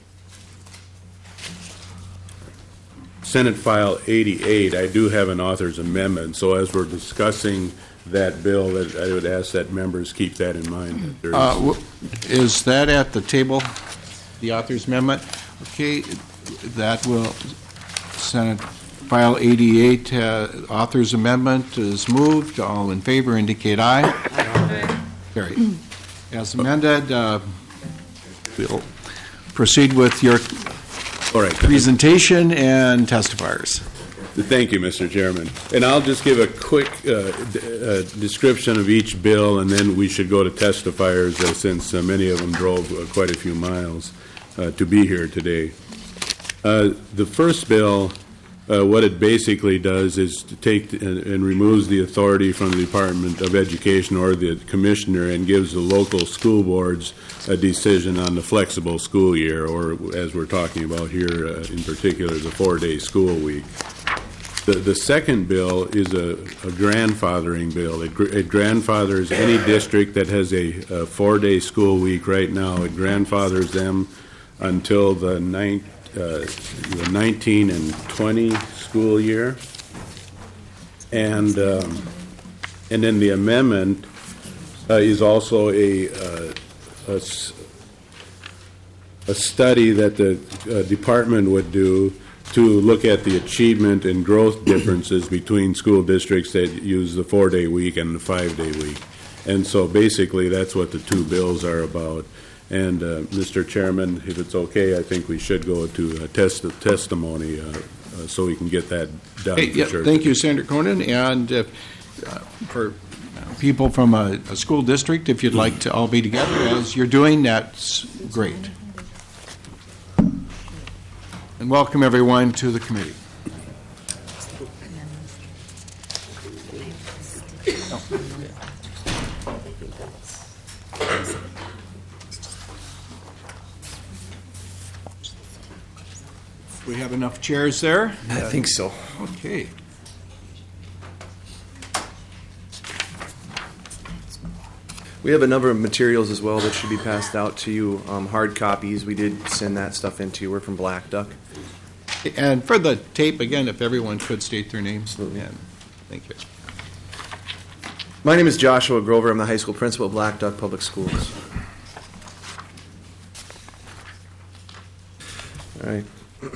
Senate File 88, I do have an author's amendment. So as we're discussing that bill, I would ask that members keep that in mind. Is that at the table, the author's amendment? Okay, that will, Senate File 88, author's amendment is moved. All in favor indicate aye. Aye. Carried. As amended, we'll proceed with your presentation and testifiers. Thank you, Mr. Chairman. And I'll just give a quick description of each bill, and then we should go to testifiers since many of them drove quite a few miles to be here today. The first bill, what it basically does is to take and removes the authority from the Department of Education or the commissioner and gives the local school boards a decision on the flexible school year, or as we're talking about here in particular, the 4-day school week. The second bill is a grandfathering bill. It grandfathers any district that has a 4-day school week right now. It grandfathers them until the 19 and 20 school year, and then the amendment is also a study that the department would do to look at the achievement and growth differences between school districts that use the 4-day week and the 5-day week. And so basically that's what the two bills are about. And Mr. Chairman, if it's okay, I think we should go to testimony so we can get that done. Hey, sure. Thank you, Senator Conan. And for people from a school district, if you'd like to all be together as you're doing, that's great. And welcome everyone to the committee. We have enough chairs there? I think so. Okay. We have a number of materials as well that should be passed out to you, hard copies. We did send that stuff into you. We're from Black Duck. And for the tape, again, if everyone could state their names. Absolutely. Yeah. Thank you. My name is Joshua Grover. I'm the high school principal at Black Duck Public Schools. All right.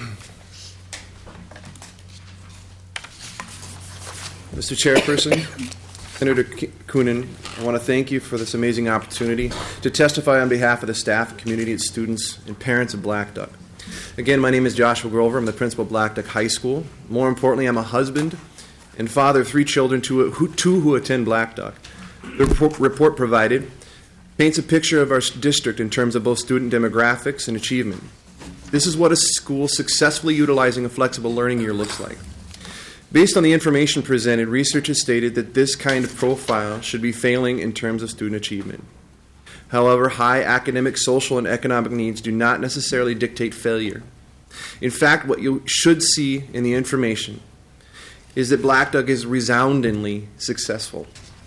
Mr. Chairperson, Senator Coonan, I want to thank you for this amazing opportunity to testify on behalf of the staff, community, and students and parents of Black Duck. Again, my name is Joshua Grover. I'm the principal of Black Duck High School. More importantly, I'm a husband and father of 3 children, two who attend Black Duck. The report provided paints a picture of our district in terms of both student demographics and achievement. This is what a school successfully utilizing a flexible learning year looks like. Based on the information presented, research has stated that this kind of profile should be failing in terms of student achievement. However, high academic, social, and economic needs do not necessarily dictate failure. In fact, what you should see in the information is that Black Duck is resoundingly successful.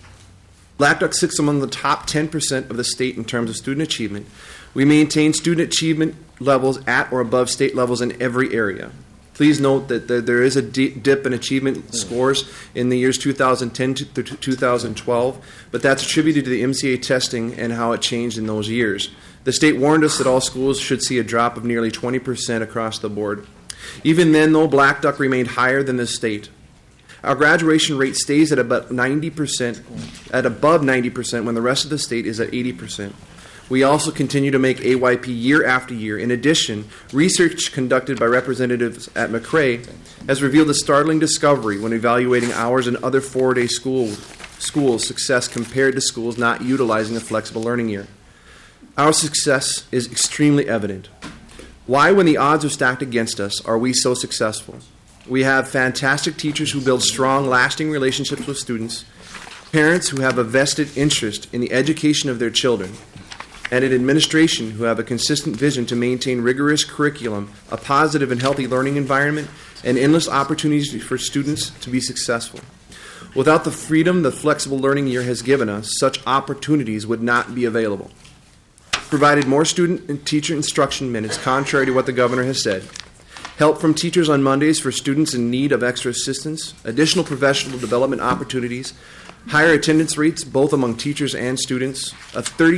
Black Duck sits among the top 10% of the state in terms of student achievement. We maintain student achievement levels at or above state levels in every area. Please note that there is a dip in achievement scores in the years 2010 to 2012, but that's attributed to the MCA testing and how it changed in those years. The state warned us that all schools should see a drop of nearly 20% across the board. Even then, though, Black Duck remained higher than the state. Our graduation rate stays at about 90%, at above 90% when the rest of the state is at 80%. We also continue to make AYP year after year. In addition, research conducted by representatives at McRae has revealed a startling discovery when evaluating ours and other 4-day schools' success compared to schools not utilizing a flexible learning year. Our success is extremely evident. Why, when the odds are stacked against us, are we so successful? We have fantastic teachers who build strong, lasting relationships with students, parents who have a vested interest in the education of their children, and an administration who have a consistent vision to maintain rigorous curriculum, a positive and healthy learning environment, and endless opportunities for students to be successful. Without the freedom the flexible learning year has given us, such opportunities would not be available. Provided more student and teacher instruction minutes, contrary to what the governor has said. Help from teachers on Mondays for students in need of extra assistance, additional professional development opportunities, higher attendance rates both among teachers and students, a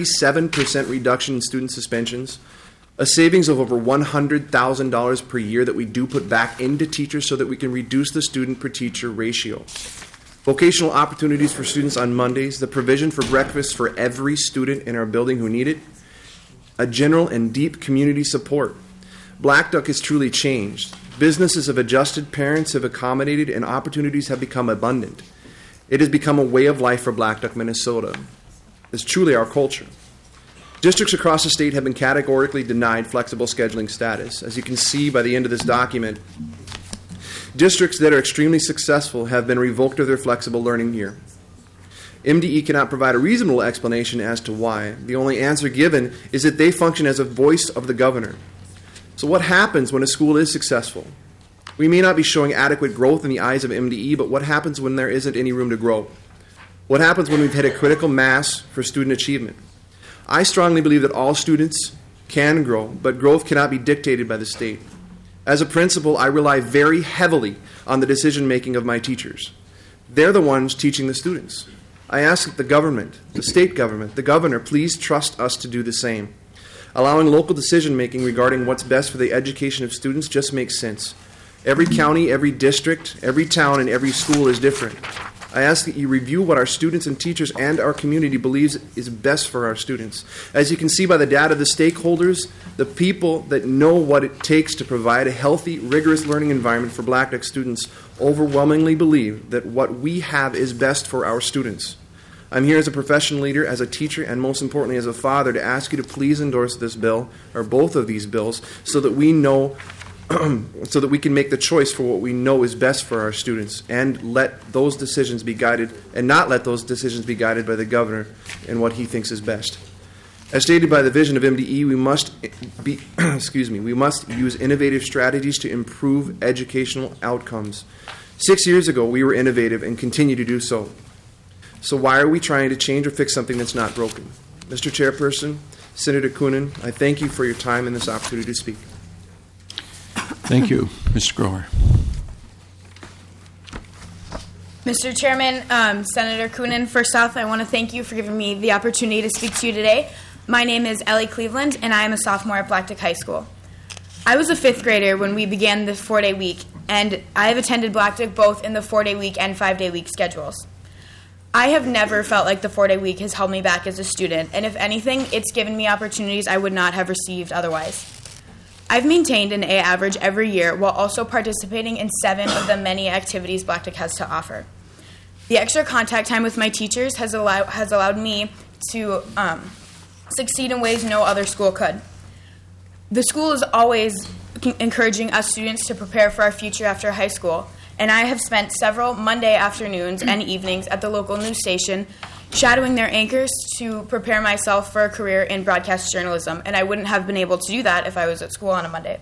37% reduction in student suspensions, a savings of over $100,000 per year that we do put back into teachers so that we can reduce the student per teacher ratio. Vocational opportunities for students on Mondays, the provision for breakfast for every student in our building who need it, a general and deep community support. Black Duck has truly changed. Businesses have adjusted, parents have accommodated, and opportunities have become abundant. It has become a way of life for Black Duck, Minnesota. It's truly our culture. Districts across the state have been categorically denied flexible scheduling status. As you can see by the end of this document, districts that are extremely successful have been revoked of their flexible learning year. MDE cannot provide a reasonable explanation as to why. The only answer given is that they function as a voice of the governor. So what happens when a school is successful? We may not be showing adequate growth in the eyes of MDE, but what happens when there isn't any room to grow? What happens when we've hit a critical mass for student achievement? I strongly believe that all students can grow, but growth cannot be dictated by the state. As a principal, I rely very heavily on the decision-making of my teachers. They're the ones teaching the students. I ask that the government, the state government, the governor, please trust us to do the same. Allowing local decision-making regarding what's best for the education of students just makes sense. Every county, every district, every town, and every school is different. I ask that you review what our students and teachers and our community believes is best for our students. As you can see by the data, the stakeholders, the people that know what it takes to provide a healthy, rigorous learning environment for Black Duck students overwhelmingly believe that what we have is best for our students. I'm here as a professional leader, as a teacher, and most importantly as a father to ask you to please endorse this bill, or both of these bills, so that we know so that we can make the choice for what we know is best for our students and let those decisions be guided and not let those decisions be guided by the governor and what he thinks is best. As stated by the vision of MDE, we must we must use innovative strategies to improve educational outcomes. 6 years ago, we were innovative and continue to do so. So why are we trying to change or fix something that's not broken? Mr. Chairperson, Senator Coonan, I thank you for your time and this opportunity to speak. Thank you. Mr. Grover. Mr. Chairman, Senator Coonan, first off, I want to thank you for giving me the opportunity to speak to you today. My name is Ellie Cleveland, and I am a sophomore at Black Duck High School. I was a fifth grader when we began the 4-day week, and I have attended Black Duck both in the 4-day week and 5-day week schedules. I have never felt like the 4-day week has held me back as a student, and if anything, it's given me opportunities I would not have received otherwise. I've maintained an A average every year while also participating in 7 of the many activities Black Duck has to offer. The extra contact time with my teachers has allowed me to succeed in ways no other school could. The school is always encouraging us students to prepare for our future after high school, and I have spent several Monday afternoons and evenings at the local news station shadowing their anchors to prepare myself for a career in broadcast journalism, and I wouldn't have been able to do that if I was at school on a Monday.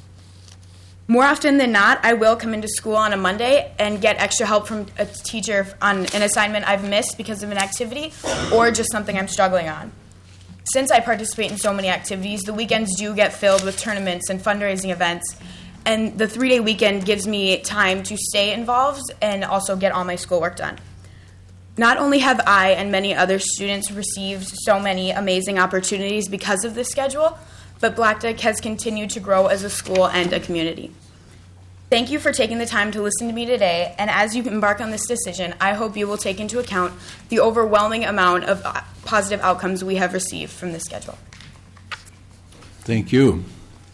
More often than not, I will come into school on a Monday and get extra help from a teacher on an assignment I've missed because of an activity or just something I'm struggling on. Since I participate in so many activities, the weekends do get filled with tournaments and fundraising events, and the 3-day weekend gives me time to stay involved and also get all my schoolwork done. Not only have I and many other students received so many amazing opportunities because of this schedule, but Black Duck has continued to grow as a school and a community. Thank you for taking the time to listen to me today, and as you embark on this decision, I hope you will take into account the overwhelming amount of positive outcomes we have received from this schedule. Thank you.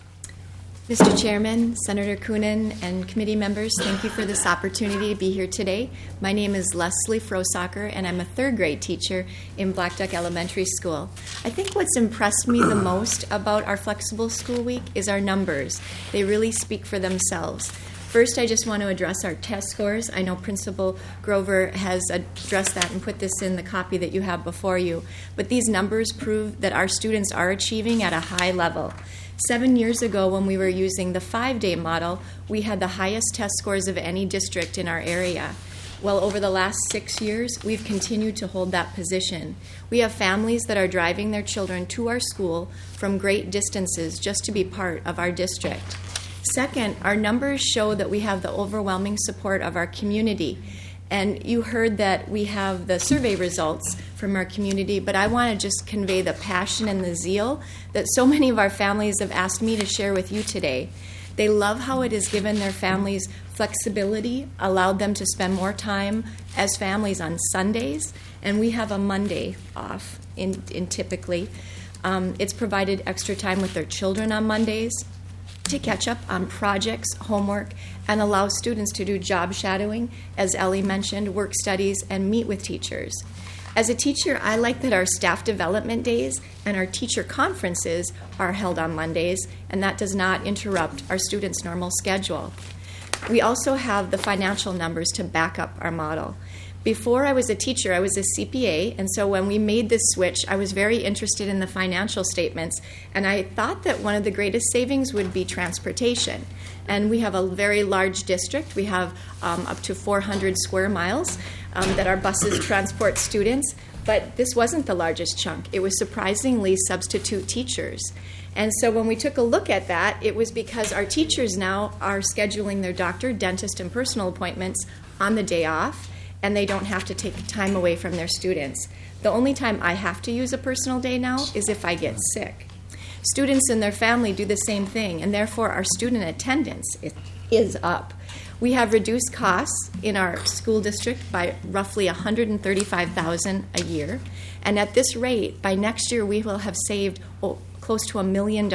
Mr. Chairman, Senator Coonan, and committee members, thank you for this opportunity to be here today. My name is Leslie Frosacker, and I'm a third-grade teacher in Black Duck Elementary School. I think what's impressed me the most about our flexible school week is our numbers. They really speak for themselves. First, I just want to address our test scores. I know Principal Grover has addressed that and put this in the copy that you have before you. But these numbers prove that our students are achieving at a high level. 7 years ago, when we were using the 5-day model, we had the highest test scores of any district in our area. Well, over the last 6 years, we've continued to hold that position. We have families that are driving their children to our school from great distances just to be part of our district. Second, our numbers show that we have the overwhelming support of our community. And you heard that we have the survey results from our community, but I want to just convey the passion and the zeal that so many of our families have asked me to share with you today. They love how it has given their families flexibility, allowed them to spend more time as families on Sundays, and we have a Monday off in typically. It's provided extra time with their children on Mondays to catch up on projects, homework, and allow students to do job shadowing, as Ellie mentioned, work studies, and meet with teachers. As a teacher, I like that our staff development days and our teacher conferences are held on Mondays, and that does not interrupt our students' normal schedule. We also have the financial numbers to back up our model. Before I was a teacher, I was a CPA, and so when we made this switch, I was very interested in the financial statements, and I thought that one of the greatest savings would be transportation. And we have a very large district. We have up to 400 square miles that our buses transport students, but this wasn't the largest chunk. It was surprisingly substitute teachers. And so when we took a look at that, it was because our teachers now are scheduling their doctor, dentist, and personal appointments on the day off, and they don't have to take time away from their students. The only time I have to use a personal day now is if I get sick. Students and their family do the same thing, and therefore our student attendance is up. We have reduced costs in our school district by roughly $135,000 a year, and at this rate, by next year we will have saved close to $1 million.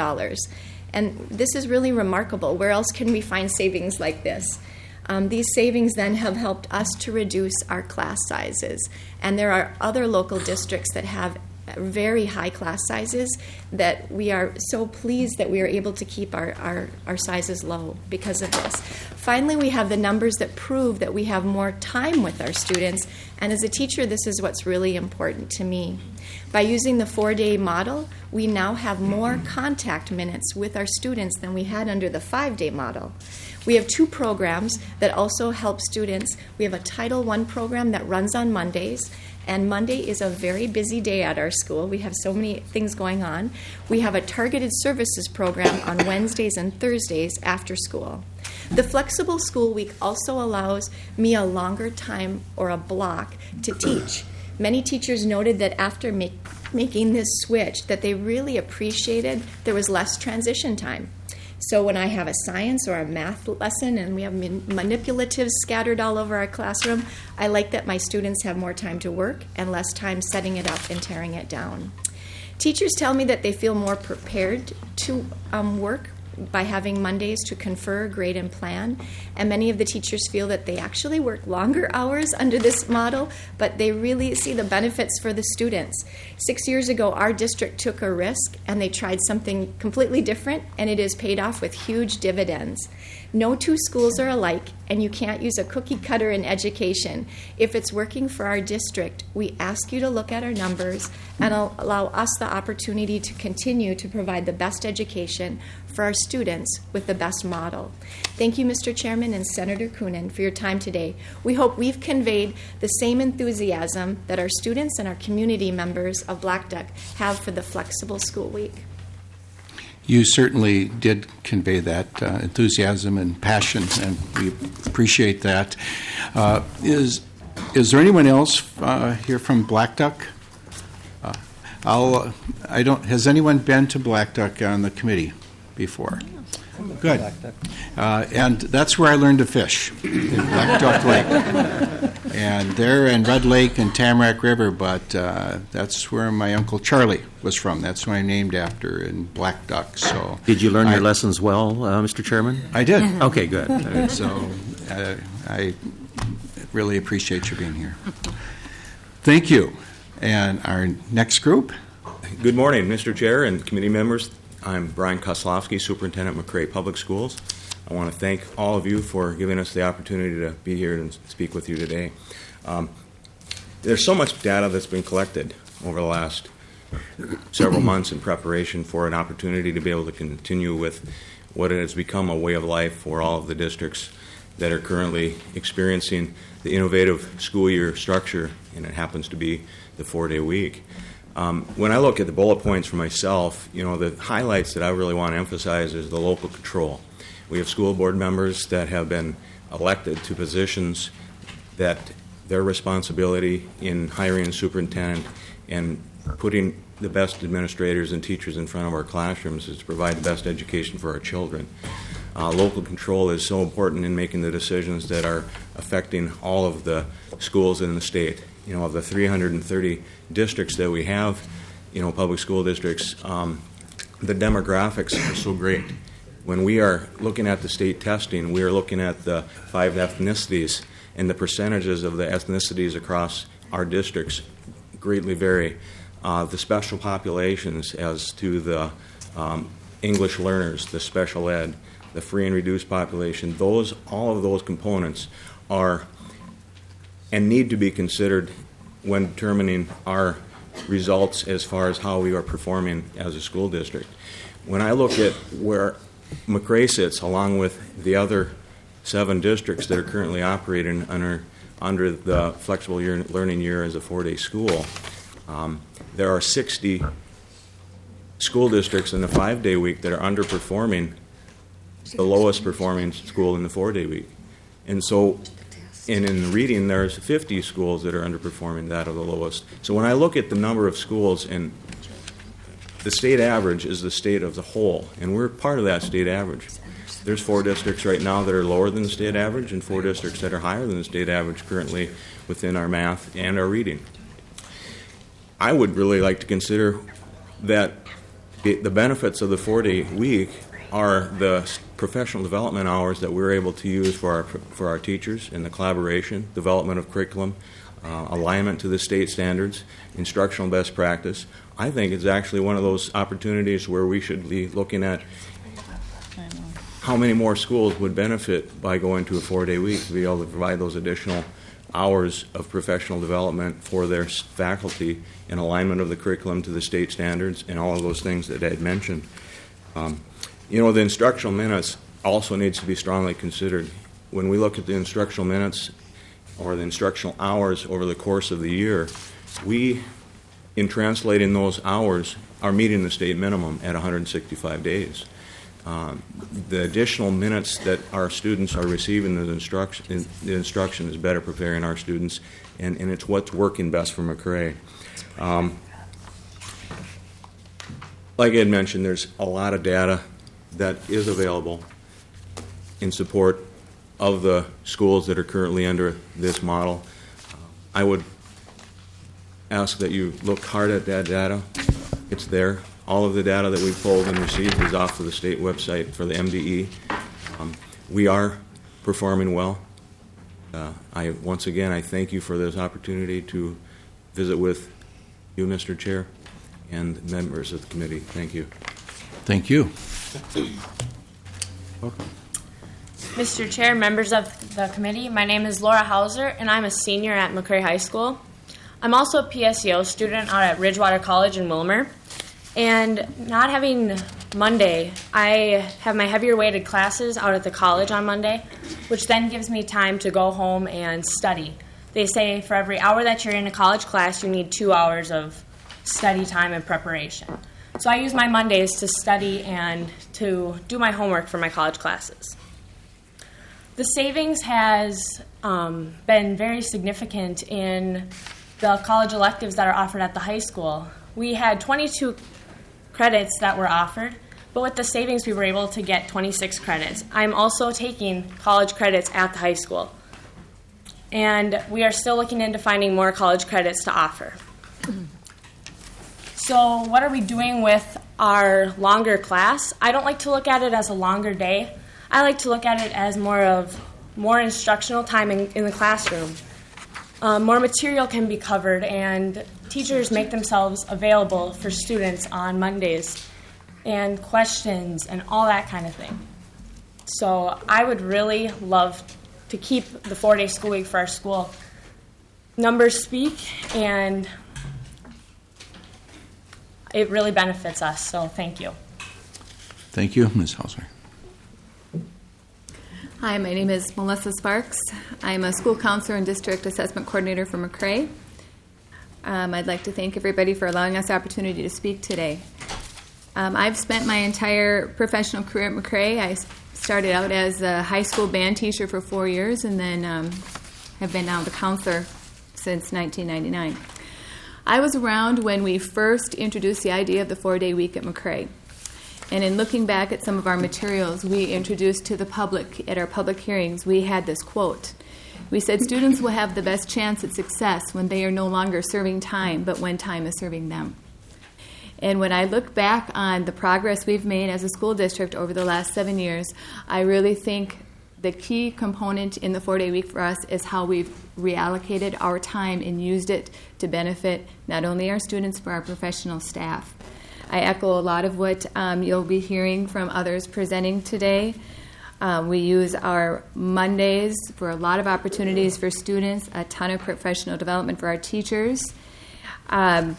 And this is really remarkable. Where else can we find savings like this? These savings then have helped us to reduce our class sizes. And there are other local districts that have very high class sizes, that we are so pleased that we are able to keep our sizes low because of this. Finally, we have the numbers that prove that we have more time with our students, and as a teacher, this is what's really important to me. By using the 4-day model, we now have more contact minutes with our students than we had under the 5-day model. We have 2 programs that also help students. We have a Title I program that runs on Mondays, and Monday is a very busy day at our school. We have so many things going on. We have a targeted services program on Wednesdays and Thursdays after school. The flexible school week also allows me a longer time or a block to teach. Many teachers noted that after making this switch, that they really appreciated there was less transition time. So when I have a science or a math lesson and we have manipulatives scattered all over our classroom, I like that my students have more time to work and less time setting it up and tearing it down. Teachers tell me that they feel more prepared to work by having Mondays to confer, grade, and plan. And many of the teachers feel that they actually work longer hours under this model, but they really see the benefits for the students. 6 years ago, our district took a risk, and they tried something completely different, and it has paid off with huge dividends. No 2 schools are alike, and you can't use a cookie cutter in education. If it's working for our district, we ask you to look at our numbers and allow us the opportunity to continue to provide the best education for our students with the best model. Thank you, Mr. Chairman and Senator Coonan, for your time today. We hope we've conveyed the same enthusiasm that our students and our community members of Black Duck have for the flexible school week. You certainly did convey that enthusiasm and passion, and we appreciate that. Is there anyone else here from Black Duck? Has anyone been to Black Duck on the committee before? Good. And that's where I learned to fish, in Black Duck Lake. And they're in Red Lake and Tamarack River, but that's where my Uncle Charlie was from. That's what I'm named after, in Black Duck. So, did you learn your lessons well, Mr. Chairman? I did. Okay, good. So I really appreciate you being here. Thank you. And our next group. Good morning, Mr. Chair and committee members. I'm Brian Koslowski, Superintendent, McRae Public Schools. I want to thank all of you for giving us the opportunity to be here and speak with you today. There's so much data that's been collected over the last several months in preparation for an opportunity to be able to continue with what has become a way of life for all of the districts that are currently experiencing the innovative school year structure, and it happens to be the 4-day week. When I look at the bullet points for myself, the highlights that I really want to emphasize is the local control. We have school board members that have been elected to positions that their responsibility in hiring a superintendent and putting the best administrators and teachers in front of our classrooms is to provide the best education for our children. Local control is so important in making the decisions that are affecting all of the schools in the state. Of the 330 districts that we have, public school districts, the demographics are so great. When we are looking at the state testing, we are looking at the 5 ethnicities, and the percentages of the ethnicities across our districts greatly vary. The special populations as to the English learners, the special ed, the free and reduced population, all of those components are and need to be considered when determining our results as far as how we are performing as a school district. When I look at where McRae sits, along with the other 7 districts that are currently operating under the flexible learning year as a 4-day school, there are 60 school districts in the 5-day week that are underperforming the lowest performing school in the 4-day week. And in the reading, there's 50 schools that are underperforming that of the lowest. So when I look at the number of schools, and the state average is the state of the whole, and we're part of that state average. There's 4 districts right now that are lower than the state average and 4 districts that are higher than the state average currently within our math and our reading. I would really like to consider that the benefits of the 4-day week are the professional development hours that we're able to use for our teachers in the collaboration, development of curriculum, alignment to the state standards, instructional best practice. I think it's actually one of those opportunities where we should be looking at how many more schools would benefit by going to a 4-day week to be able to provide those additional hours of professional development for their faculty in alignment of the curriculum to the state standards and all of those things that Ed mentioned. The instructional minutes also needs to be strongly considered. When we look at the instructional minutes or the instructional hours over the course of the year, we, in translating those hours, are meeting the state minimum at 165 days. The additional minutes that our students are receiving the instruction is better preparing our students, and it's what's working best for McRae. Like Ed mentioned, there's a lot of data that is available in support of the schools that are currently under this model. I would ask that you look hard at that data. It's there. All of the data that we've pulled and received is off of the state website for the MDE. We are performing well. Once again, I thank you for this opportunity to visit with you, Mr. Chair, and members of the committee. Thank you. Thank you. Welcome. Mr. Chair, members of the committee, my name is Laura Hauser, and I'm a senior at McRae High School. I'm also a PSEO student out at Ridgewater College in Willmar. And not having Monday, I have my heavier weighted classes out at the college on Monday, which then gives me time to go home and study. They say for every hour that you're in a college class, you need 2 hours of study time and preparation. So I use my Mondays to study and to do my homework for my college classes. The savings has been very significant in the college electives that are offered at the high school. We had 22 credits that were offered, but with the savings we were able to get 26 credits. I'm also taking college credits at the high school, and we are still looking into finding more college credits to offer. So what are we doing with our longer class? I don't like to look at it as a longer day. I like to look at it as more instructional time in the classroom. More material can be covered, and teachers make themselves available for students on Mondays, and questions and all that kind of thing. So I would really love to keep the 4-day school week for our school. Numbers speak, and it really benefits us, so thank you. Thank you, Ms. Hauser. Hi, my name is Melissa Sparks. I'm a school counselor and district assessment coordinator for McRae. I'd like to thank everybody for allowing us the opportunity to speak today. I've spent my entire professional career at McRae. I started out as a high school band teacher for 4 years and then have been now the counselor since 1999. I was around when we first introduced the idea of the 4-day week at McRae. And in looking back at some of our materials we introduced to the public at our public hearings, we had this quote. We said, students will have the best chance at success when they are no longer serving time, but when time is serving them. And when I look back on the progress we've made as a school district over the last 7 years, I really think the key component in the 4-day week for us is how we've reallocated our time and used it to benefit not only our students, but our professional staff. I echo a lot of what you'll be hearing from others presenting today. We use our Mondays for a lot of opportunities for students, a ton of professional development for our teachers. As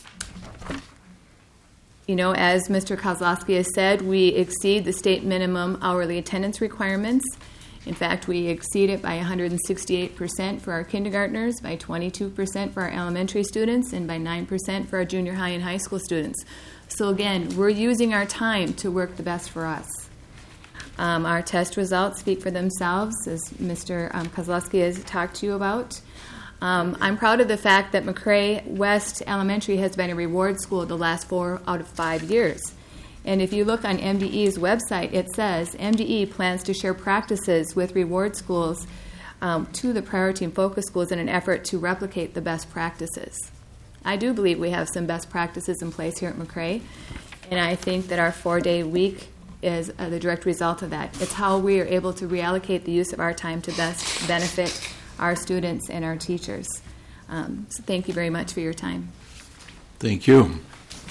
Mr. Kozlowski has said, we exceed the state minimum hourly attendance requirements. In fact, we exceed it by 168% for our kindergartners, by 22% for our elementary students, and by 9% for our junior high and high school students. So again, we're using our time to work the best for us. Our test results speak for themselves, as Mr. Kozlowski has talked to you about. I'm proud of the fact that McRae West Elementary has been a reward school the last 4 out of 5 years. And if you look on MDE's website, it says MDE plans to share practices with reward schools to the priority and focus schools in an effort to replicate the best practices. I do believe we have some best practices in place here at McRae, and I think that our 4-day week is the direct result of that. It's how we are able to reallocate the use of our time to best benefit our students and our teachers. So thank you very much for your time. Thank you.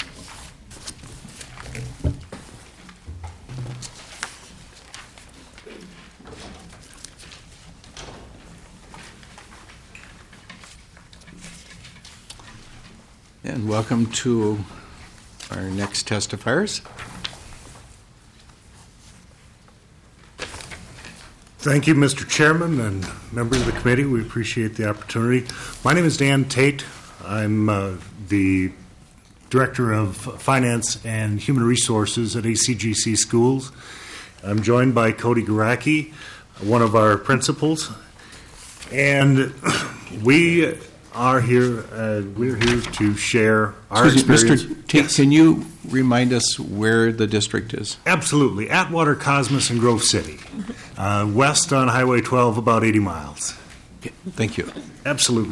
And welcome to our next testifiers. Thank you, Mr. Chairman and members of the committee. We appreciate the opportunity. My name is Dan Tate. I'm the Director of Finance and Human Resources at ACGC Schools. I'm joined by Cody Garacki, one of our principals. And we are here, we're here to share our experience. Mr. Tate, can you remind us where the district is? Absolutely. Atwater, Cosmos, and Grove City. West on Highway 12, about 80 miles. Okay, thank you. Absolutely.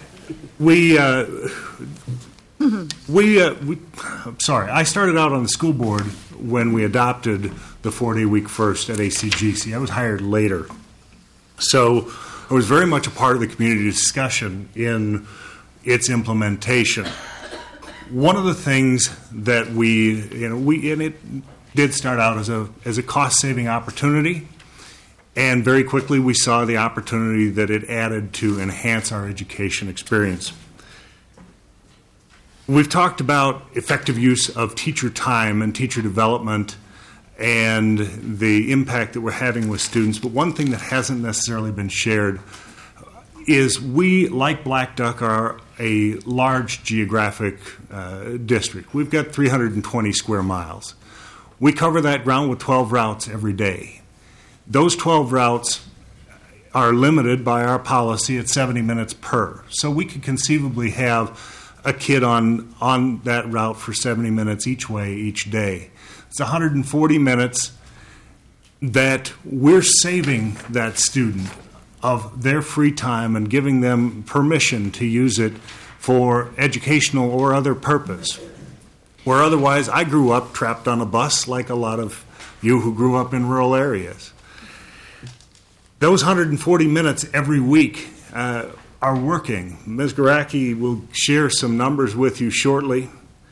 I started out on the school board when we adopted the 4-day week first at ACGC. I was hired later. So I was very much a part of the community discussion in its implementation. One of the things that and it did start out as a cost-saving opportunity, and very quickly we saw the opportunity that it added to enhance our education experience. We've talked about effective use of teacher time and teacher development and the impact that we're having with students, but one thing that hasn't necessarily been shared is we, like Black Duck, are a large geographic district. We've got 320 square miles. We cover that ground with 12 routes every day. Those 12 routes are limited by our policy at 70 minutes per. So we could conceivably have a kid on that route for 70 minutes each way each day. It's 140 minutes that we're saving that student of their free time and giving them permission to use it for educational or other purpose. Where otherwise I grew up trapped on a bus like a lot of you who grew up in rural areas. Those 140 minutes every week are working. Ms. Garacki will share some numbers with you shortly.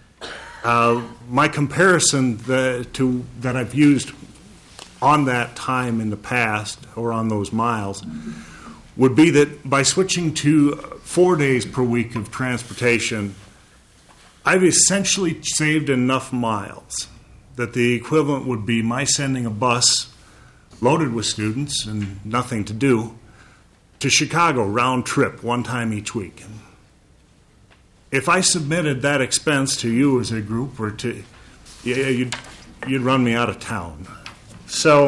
My comparison that I've used on that time in the past, or on those miles, would be that by switching to 4 days per week of transportation, I've essentially saved enough miles that the equivalent would be my sending a bus loaded with students and nothing to do to Chicago, round trip, one time each week. If I submitted that expense to you as a group, or you'd run me out of town. So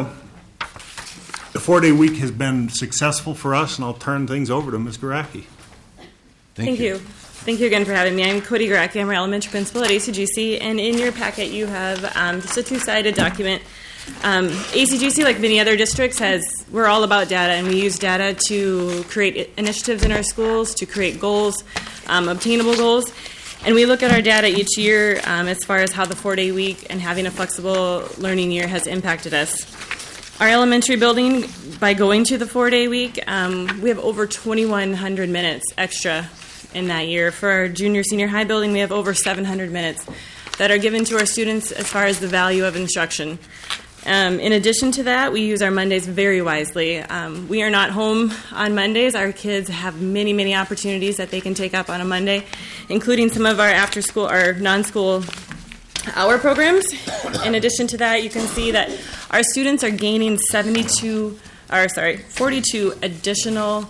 the 4-day week has been successful for us, and I'll turn things over to Ms. Garacki. Thank you. Thank you again for having me. I'm Cody Garacki. I'm our elementary principal at ACGC, and in your packet you have just a two-sided document. ACGC, like many other districts, we're all about data, and we use data to create initiatives in our schools, to create goals, obtainable goals. And we look at our data each year as far as how the 4-day week and having a flexible learning year has impacted us. Our elementary building, by going to the 4-day week, we have over 2,100 minutes extra in that year. For our junior, senior high building, we have over 700 minutes that are given to our students as far as the value of instruction. In addition to that, we use our Mondays very wisely. We are not home on Mondays. Our kids have many, many opportunities that they can take up on a Monday, including some of our after-school, our non-school hour programs. In addition to that, you can see that our students are gaining 42 additional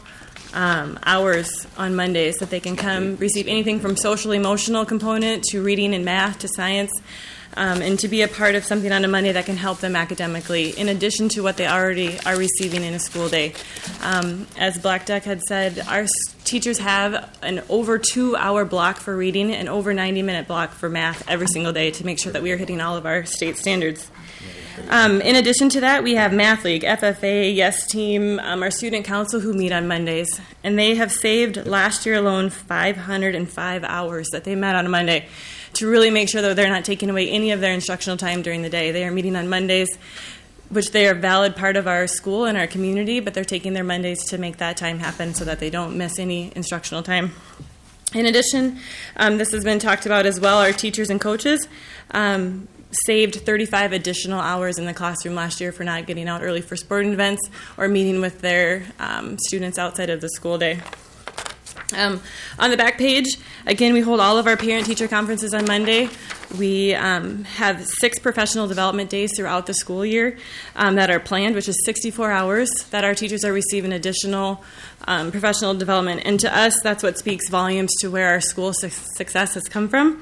hours on Mondays that they can come receive anything from social-emotional component to reading and math to science. And to be a part of something on a Monday that can help them academically, in addition to what they already are receiving in a school day. As Black Duck had said, our teachers have an over 2-hour block for reading and over 90-minute block for math every single day to make sure that we are hitting all of our state standards. In addition to that, we have Math League, FFA, Yes Team, our student council who meet on Mondays. And they have saved last year alone 505 hours that they met on a Monday to really make sure that they're not taking away any of their instructional time during the day. They are meeting on Mondays, which they are a valid part of our school and our community, but they're taking their Mondays to make that time happen so that they don't miss any instructional time. In addition, this has been talked about as well, our teachers and coaches saved 35 additional hours in the classroom last year for not getting out early for sporting events or meeting with their students outside of the school day. On the back page, again, we hold all of our parent-teacher conferences on Monday. We have 6 professional development days throughout the school year that are planned, which is 64 hours that our teachers are receiving additional professional development. And to us, that's what speaks volumes to where our school success has come from.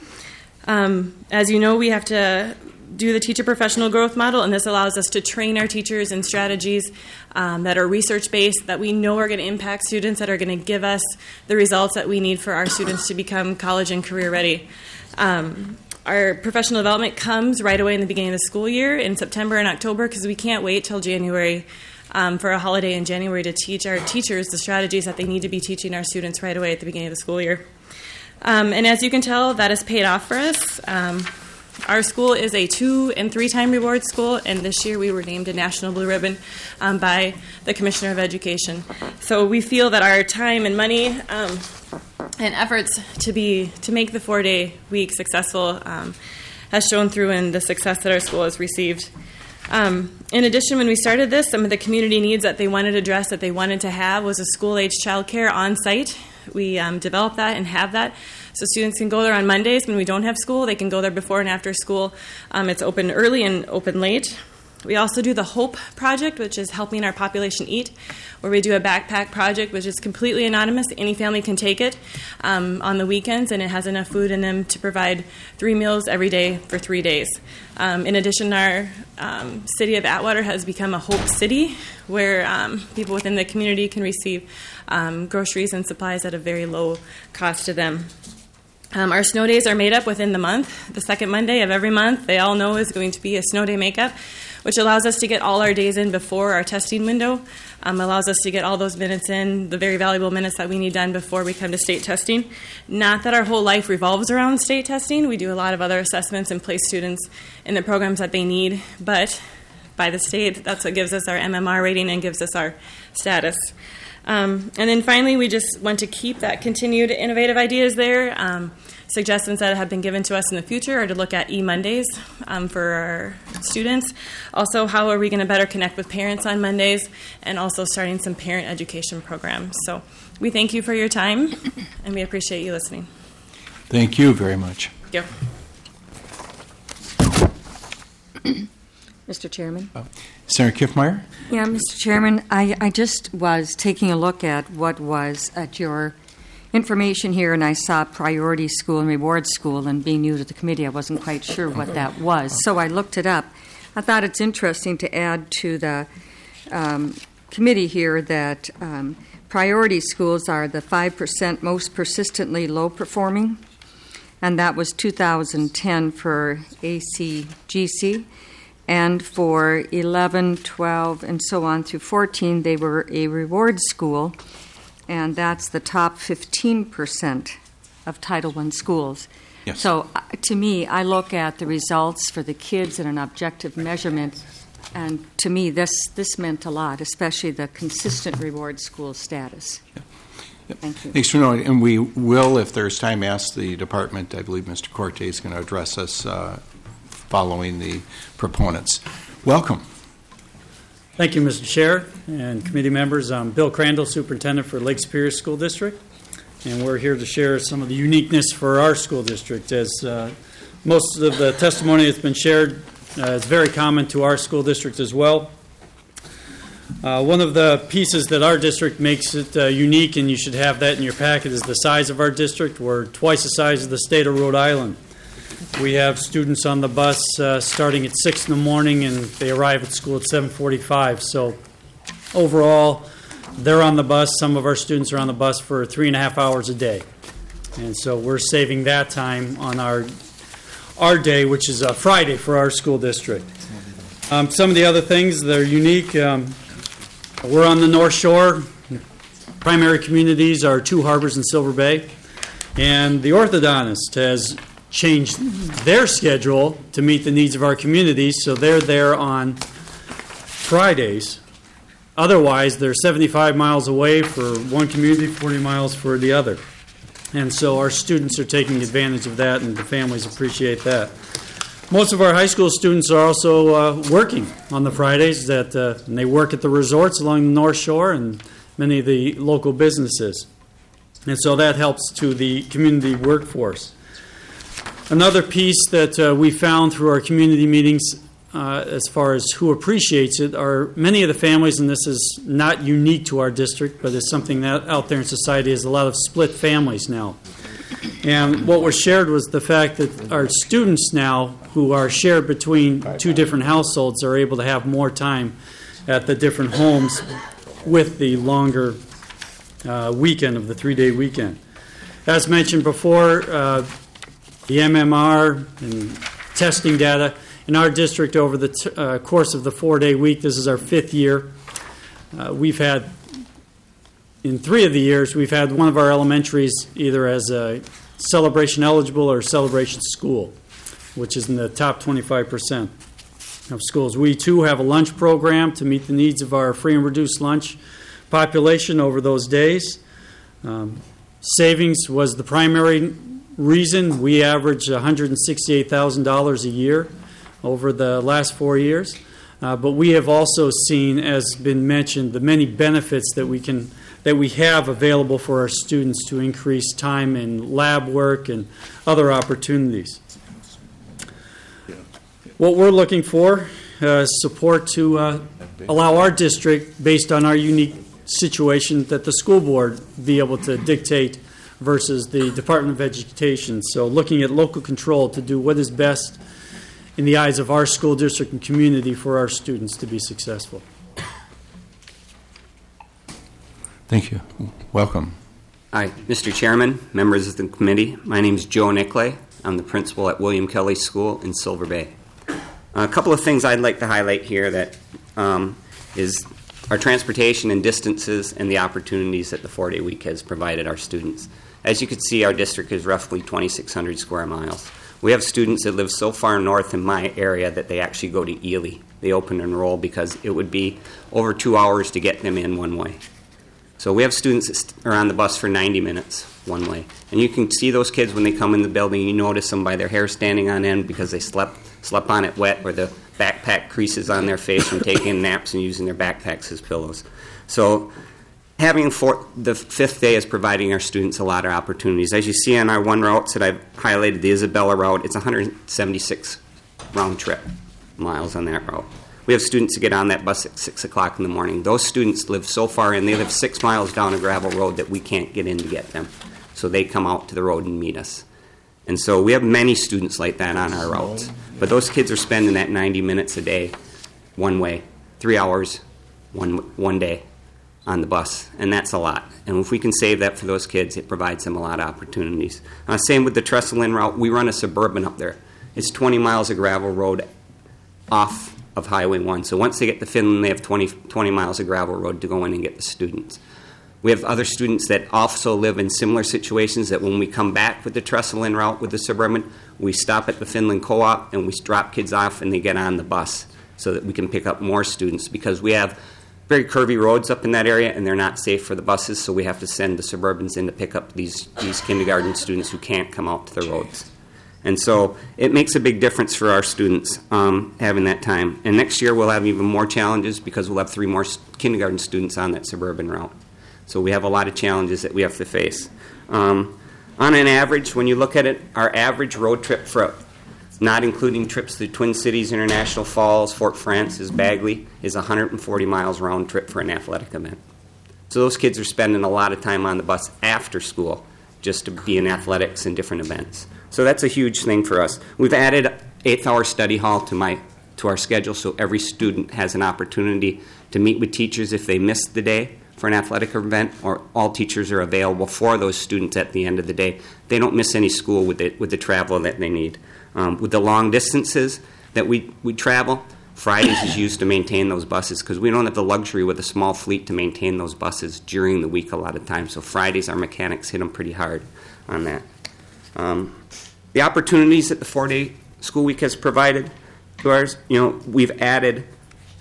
As you know, we have to do the teacher professional growth model, and this allows us to train our teachers in strategies that are research-based, that we know are going to impact students, that are going to give us the results that we need for our students to become college and career ready. Our professional development comes right away in the beginning of the school year in September and October, because we can't wait till January for a holiday in January to teach our teachers the strategies that they need to be teaching our students right away at the beginning of the school year. And as you can tell, that has paid off for us. Our school is a 2- and 3-time reward school, and this year we were named a National Blue Ribbon by the Commissioner of Education. So we feel that our time and money and efforts to make the 4-day week successful has shown through in the success that our school has received. In addition, when we started this, some of the community needs that they wanted to address, that they wanted to have, was a school-age childcare on site. We developed that and have that. So students can go there on Mondays when we don't have school. They can go there before and after school. It's open early and open late. We also do the HOPE project, which is helping our population eat, where we do a backpack project, which is completely anonymous. Any family can take it on the weekends, and it has enough food in them to provide 3 meals every day for 3 days. In addition, our city of Atwater has become a HOPE city, where people within the community can receive groceries and supplies at a very low cost to them. Our snow days are made up within the month. The second Monday of every month, they all know, is going to be a snow day makeup, which allows us to get all our days in before our testing window, allows us to get all those minutes in, the very valuable minutes that we need done before we come to state testing. Not that our whole life revolves around state testing. We do a lot of other assessments and place students in the programs that they need, but by the state, that's what gives us our MMR rating and gives us our status. And then finally, we just want to keep that continued innovative ideas there. Suggestions that have been given to us in the future are to look at E-Mondays for our students. Also, how are we going to better connect with parents on Mondays, and also starting some parent education programs. So we thank you for your time, and we appreciate you listening. Thank you very much. Thank you. Mr. Chairman. Senator Kiffmeyer? Yeah, Mr. Chairman, I just was taking a look at what was at your information here, and I saw Priority School and Reward School, and being new to the committee, I wasn't quite sure what that was. So I looked it up. I thought it's interesting to add to the committee here that priority schools are the 5% most persistently low performing, and that was 2010 for ACGC. And for 11, 12, and so on through 14, they were a reward school, and that's the top 15% of Title I schools. Yes. So to me, I look at the results for the kids in an objective measurement, and to me, this meant a lot, especially the consistent reward school status. Yep. Thank you. Thanks for knowing. And we will, if there's time, ask the department. I believe Mr. Corte is going to address us following the proponents. Welcome. Thank you, Mr. Chair and committee members. I'm Bill Crandall, Superintendent for Lake Superior School District, and we're here to share some of the uniqueness for our school district. As most of the testimony that's been shared is very common to our school district as well. One of the pieces that our district makes it unique, and you should have that in your packet, is the size of our district. We're twice the size of the state of Rhode Island. We have students on the bus starting at 6 in the morning, and they arrive at school at 7:45. So overall, they're on the bus. Some of our students are on the bus for 3.5 hours a day. And so we're saving that time on our day, which is a Friday for our school district. Some of the other things that are unique, we're on the North Shore. Primary communities are Two Harbors and Silver Bay. And the orthodontist has changed their schedule to meet the needs of our communities, so they're there on Fridays. Otherwise, they're 75 miles away for one community, 40 miles for the other. And so our students are taking advantage of that, and the families appreciate that. Most of our high school students are also working on the Fridays, and they work at the resorts along the North Shore and many of the local businesses. And so that helps to the community workforce. Another piece that we found through our community meetings as far as who appreciates it are many of the families, and this is not unique to our district, but it's something that out there in society is a lot of split families now. And what was shared was the fact that our students now, who are shared between two different households, are able to have more time at the different homes with the longer weekend of the 3-day weekend. As mentioned before, the MMR and testing data in our district over the course of the 4-day week, this is our 5th year. We've had, in 3 of the years, we've had one of our elementaries either as a celebration eligible or celebration school, which is in the top 25% of schools. We too have a lunch program to meet the needs of our free and reduced lunch population over those days. Savings was the primary reason. We average $168,000 a year over the last 4 years. But we have also seen, as been mentioned, the many benefits that we have available for our students to increase time in lab work and other opportunities. What we're looking for is support to allow our district, based on our unique situation, that the school board be able to dictate versus the Department of Education. So looking at local control to do what is best in the eyes of our school district and community for our students to be successful. Thank you. Welcome. Hi, Mr. Chairman, members of the committee. My name is Joe Nicklay. I'm the principal at William Kelly School in Silver Bay. A couple of things I'd like to highlight here that is our transportation and distances and the opportunities that the 4-day week has provided our students. As you can see, our district is roughly 2,600 square miles. We have students that live so far north in my area that they actually go to Ely. They open and enroll because it would be over 2 hours to get them in one way. So we have students that are on the bus for 90 minutes one way. And you can see those kids when they come in the building. You notice them by their hair standing on end because they slept on it wet, or the backpack creases on their face from taking naps and using their backpacks as pillows. So having the 5th day is providing our students a lot of opportunities. As you see on our one routes that I've highlighted, the Isabella route, it's 176 round trip miles on that route. We have students that get on that bus at 6 o'clock in the morning. Those students live so far in, they live 6 miles down a gravel road that we can't get in to get them. So they come out to the road and meet us. And so we have many students like that on our routes. But those kids are spending that 90 minutes a day one way, 3 hours one day on the bus, and that's a lot. And if we can save that for those kids, it provides them a lot of opportunities. Same with the Trestle Inn route. We run a Suburban up there. It's 20 miles of gravel road off of Highway 1. So once they get to Finland, they have 20 miles of gravel road to go in and get the students. We have other students that also live in similar situations that when we come back with the Trestle Inn route with the Suburban, we stop at the Finland Co-op and we drop kids off and they get on the bus so that we can pick up more students, because we have very curvy roads up in that area and they're not safe for the buses, so we have to send the Suburbans in to pick up these kindergarten students who can't come out to the roads. And so it makes a big difference for our students having that time. And next year we'll have even more challenges because we'll have 3 more kindergarten students on that Suburban route. So we have a lot of challenges that we have to face. On an average, when you look at it, our average road trip for, not including trips to Twin Cities, International Falls, Fort Frances, Bagley, is 140 miles round trip for an athletic event. So those kids are spending a lot of time on the bus after school just to be in athletics and different events. So that's a huge thing for us. We've added 8th-hour study hall to our schedule, so every student has an opportunity to meet with teachers if they missed the day for an athletic event, or all teachers are available for those students at the end of the day. They don't miss any school with the travel that they need. With the long distances that we travel, Fridays is used to maintain those buses because we don't have the luxury with a small fleet to maintain those buses during the week a lot of times. So Fridays, our mechanics hit them pretty hard on that. The opportunities that the 4-day school week has provided to ours, we've added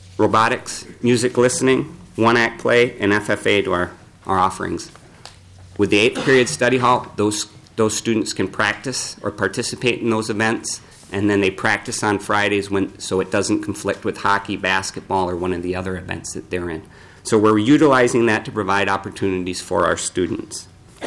robotics, music listening, one-act play, and FFA to our offerings. With the 8th period study hall, those students can practice or participate in those events, and then they practice on Fridays so it doesn't conflict with hockey, basketball, or one of the other events that they're in. So we're utilizing that to provide opportunities for our students.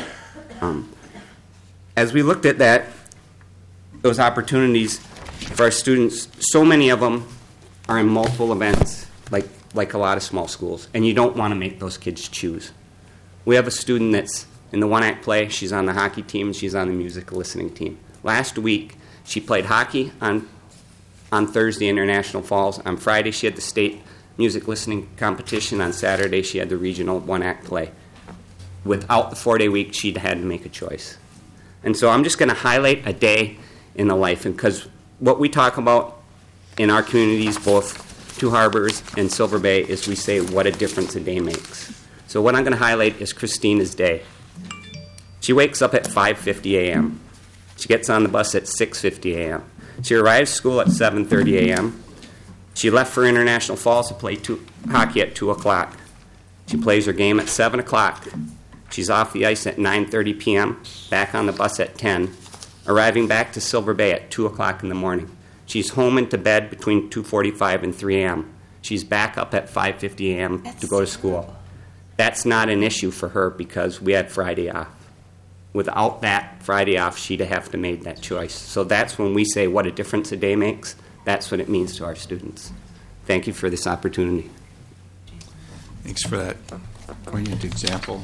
As we looked at those opportunities for our students, so many of them are in multiple events, like a lot of small schools, and you don't want to make those kids choose. We have a student that's in the one-act play. She's on the hockey team, and she's on the music listening team. Last week, she played hockey on Thursday, International Falls. On Friday, she had the state music listening competition. On Saturday, she had the regional one-act play. Without the 4-day week, she'd had to make a choice. And so I'm just going to highlight a day in the life, because what we talk about in our communities, both Two Harbors and Silver Bay, is we say what a difference a day makes. So what I'm going to highlight is Christina's day. She wakes up at 5:50 a.m. She gets on the bus at 6:50 a.m. She arrives at school at 7:30 a.m. She left for International Falls to play hockey at 2 o'clock. She plays her game at 7 o'clock. She's off the ice at 9:30 p.m., back on the bus at 10, arriving back to Silver Bay at 2 o'clock in the morning. She's home and to bed between 2:45 and 3 a.m. She's back up at 5:50 a.m. to go to school. That's not an issue for her because we had Friday off. Without that Friday off, she'd have to made that choice. So that's when we say what a difference a day makes. That's what it means to our students. Thank you for this opportunity. Thanks for that poignant example.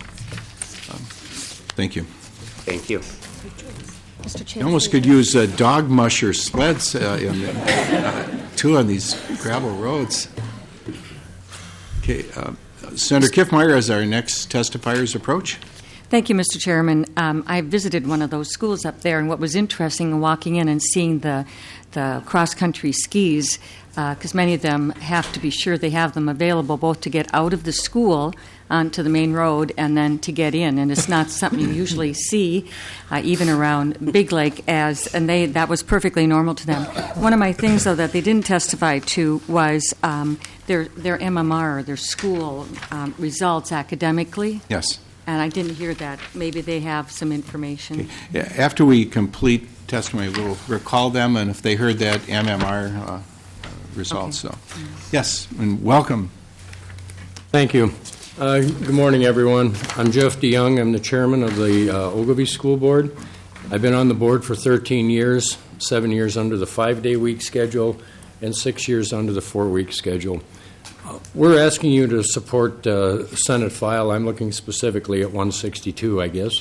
Thank you. Thank you. Mr. Chair, You almost could use dog musher sleds too on these gravel roads. Okay, Senator Kiffmeyer as our next testifiers approach. Thank you, Mr. Chairman. I visited one of those schools up there, and what was interesting in walking in and seeing the cross-country skis, because many of them have to be sure they have them available both to get out of the school onto the main road and then to get in. And it's not something you usually see, even around Big Lake, and that was perfectly normal to them. One of my things, though, that they didn't testify to was their MMR, their school results academically. Yes. And I didn't hear that. Maybe they have some information. Okay. Yeah, after we complete testimony, we'll recall them, and if they heard that MMR results. Okay. So, yes, and welcome. Thank you. Good morning, everyone. I'm Jeff DeYoung. I'm the chairman of the Ogilvie School Board. I've been on the board for 13 years, 7 years under the 5-day week schedule, and 6 years under the 4-week schedule. We're asking you to support Senate file. I'm looking specifically at 162, I guess,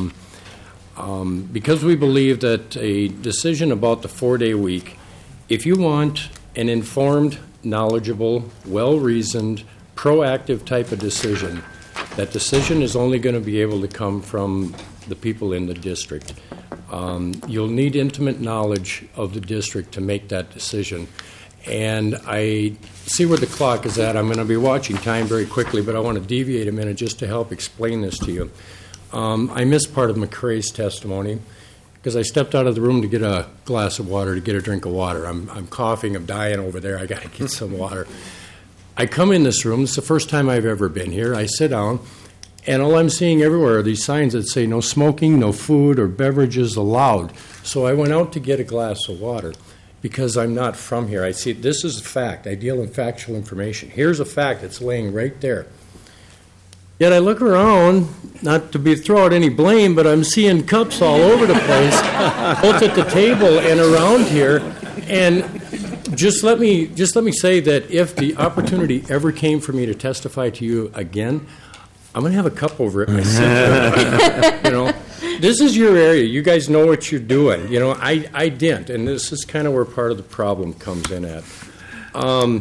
because we believe that a decision about the 4-day week, if you want an informed, knowledgeable, well-reasoned, proactive type of decision, that decision is only going to be able to come from the people in the district. You'll need intimate knowledge of the district to make that decision. And I see where the clock is at. I'm going to be watching time very quickly, but I want to deviate a minute just to help explain this to you. I missed part of McCrae's testimony because I stepped out of the room to get a glass of water, to get a drink of water. I'm coughing. I'm dying over there. I got to get some water. I come in this room. It's the first time I've ever been here. I sit down, and all I'm seeing everywhere are these signs that say no smoking, no food or beverages allowed. So I went out to get a glass of water. Because I'm not from here. I see this is a fact. I deal in factual information. Here's a fact that's laying right there. Yet I look around, not to throw out any blame, but I'm seeing cups all over the place, both at the table and around here. And just let me say that if the opportunity ever came for me to testify to you again, I'm going to have a cup over at my seat. You know, this is your area. You guys know what you're doing. You know, I didn't, and this is kind of where part of the problem comes in at. One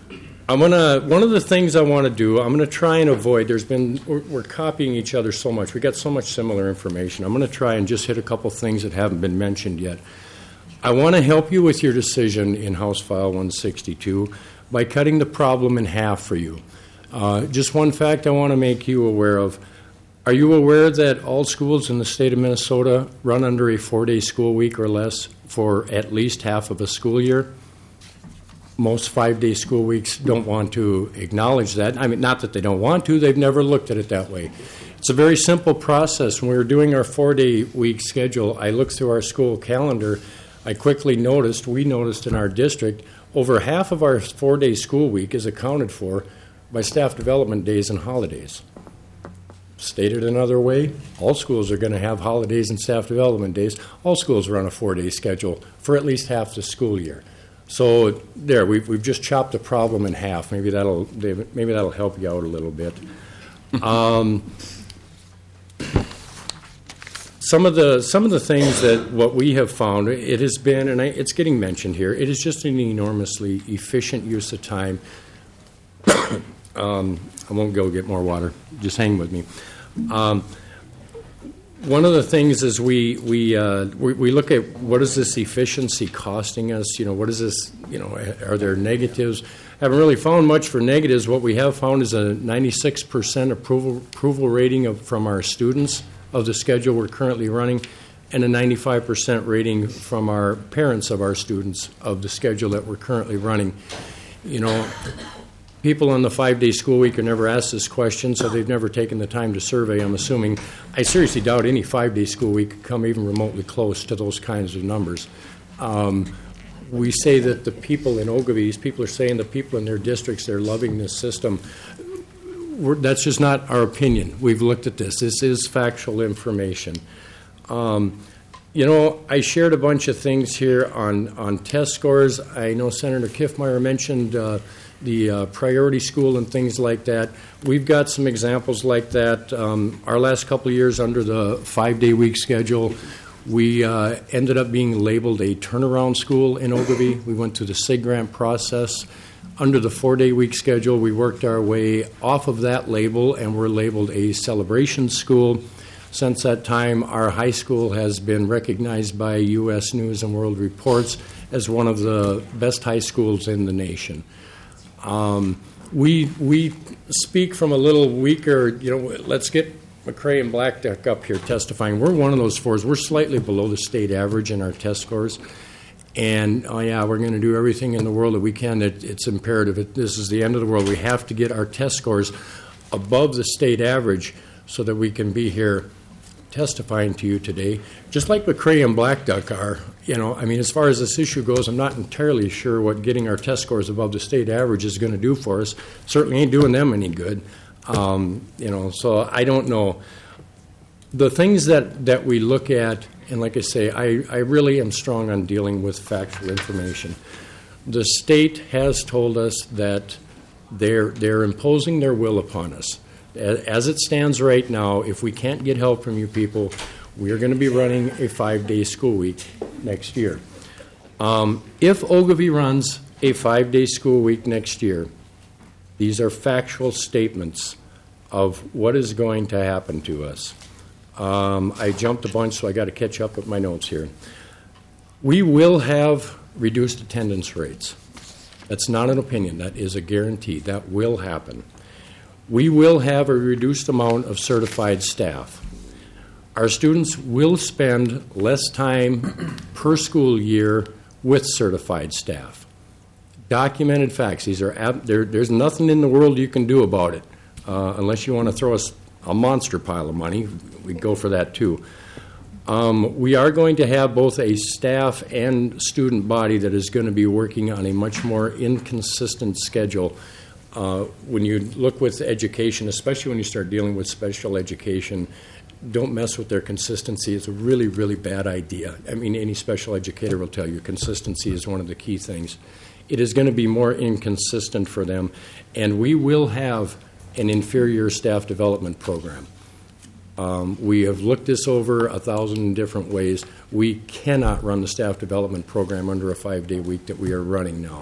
of the things I want to do, I'm going to try and avoid. We're copying each other so much. We got so much similar information. I'm going to try and just hit a couple things that haven't been mentioned yet. I want to help you with your decision in House File 162 by cutting the problem in half for you. Just one fact I want to make you aware of. Are you aware that all schools in the state of Minnesota run under a 4-day school week or less for at least half of a school year? Most 5-day school weeks don't want to acknowledge that. I mean, not that they don't want to. They've never looked at it that way. It's a very simple process. When we were doing our 4-day week schedule, I looked through our school calendar. I quickly noticed in our district, over half of our 4-day school week is accounted for by staff development days and holidays. Stated another way, all schools are going to have holidays and staff development days. All schools run a 4-day schedule for at least half the school year. So there, we've just chopped the problem in half. Maybe that'll help you out a little bit. Some of the things that what we have found, it has been, and it's getting mentioned here, it is just an enormously efficient use of time. I won't go get more water. Just hang with me. One of the things is we look at what is this efficiency costing us? What is this? Are there negatives? Haven't really found much for negatives. What we have found is a 96% approval rating from our students of the schedule we're currently running, and a 95% rating from our parents of our students of the schedule that we're currently running. People on the 5-day school week are never asked this question, so they've never taken the time to survey, I'm assuming. I seriously doubt any 5-day school week could come even remotely close to those kinds of numbers. We say that the people in Ogilvie, people are saying the people in their districts, they're loving this system. That's just not our opinion. We've looked at this. This is factual information. I shared a bunch of things here on test scores. I know Senator Kiffmeyer mentioned the priority school and things like that. We've got some examples like that. Our last couple of years under the 5-day week schedule, we ended up being labeled a turnaround school in Ogilvie. We went through the SIG grant process. Under the 4-day week schedule, we worked our way off of that label and we're labeled a celebration school. Since that time, our high school has been recognized by U.S. News and World Reports as one of the best high schools in the nation. We speak from a little weaker, let's get McCray and Black Duck up here testifying. We're one of those 4s. We're slightly below the state average in our test scores. And, we're going to do everything in the world that we can. It's imperative. This is the end of the world. We have to get our test scores above the state average so that we can be here testifying to you today, just like McCray and Black Duck are. As far as this issue goes, I'm not entirely sure what getting our test scores above the state average is going to do for us. Certainly ain't doing them any good. So I don't know. The things that we look at, and like I say, I really am strong on dealing with factual information. The state has told us that they're imposing their will upon us. As it stands right now, if we can't get help from you people, we are going to be running a 5-day school week next year. If Ogilvie runs a 5-day school week next year, these are factual statements of what is going to happen to us. I jumped a bunch, so I got to catch up with my notes here. We will have reduced attendance rates. That's not an opinion. That is a guarantee. That will happen. We will have a reduced amount of certified staff. Our students will spend less time per school year with certified staff. Documented facts. These are there's nothing in the world you can do about it unless you want to throw us a monster pile of money. We'd go for that too. We are going to have both a staff and student body that is going to be working on a much more inconsistent schedule. When you look with education, especially when you start dealing with special education, don't mess with their consistency. It's a really, really bad idea. Any special educator will tell you consistency is one of the key things. It is going to be more inconsistent for them, and we will have an inferior staff development program. We have looked this over 1,000 different ways. We cannot run the staff development program under a 5-day week that we are running now.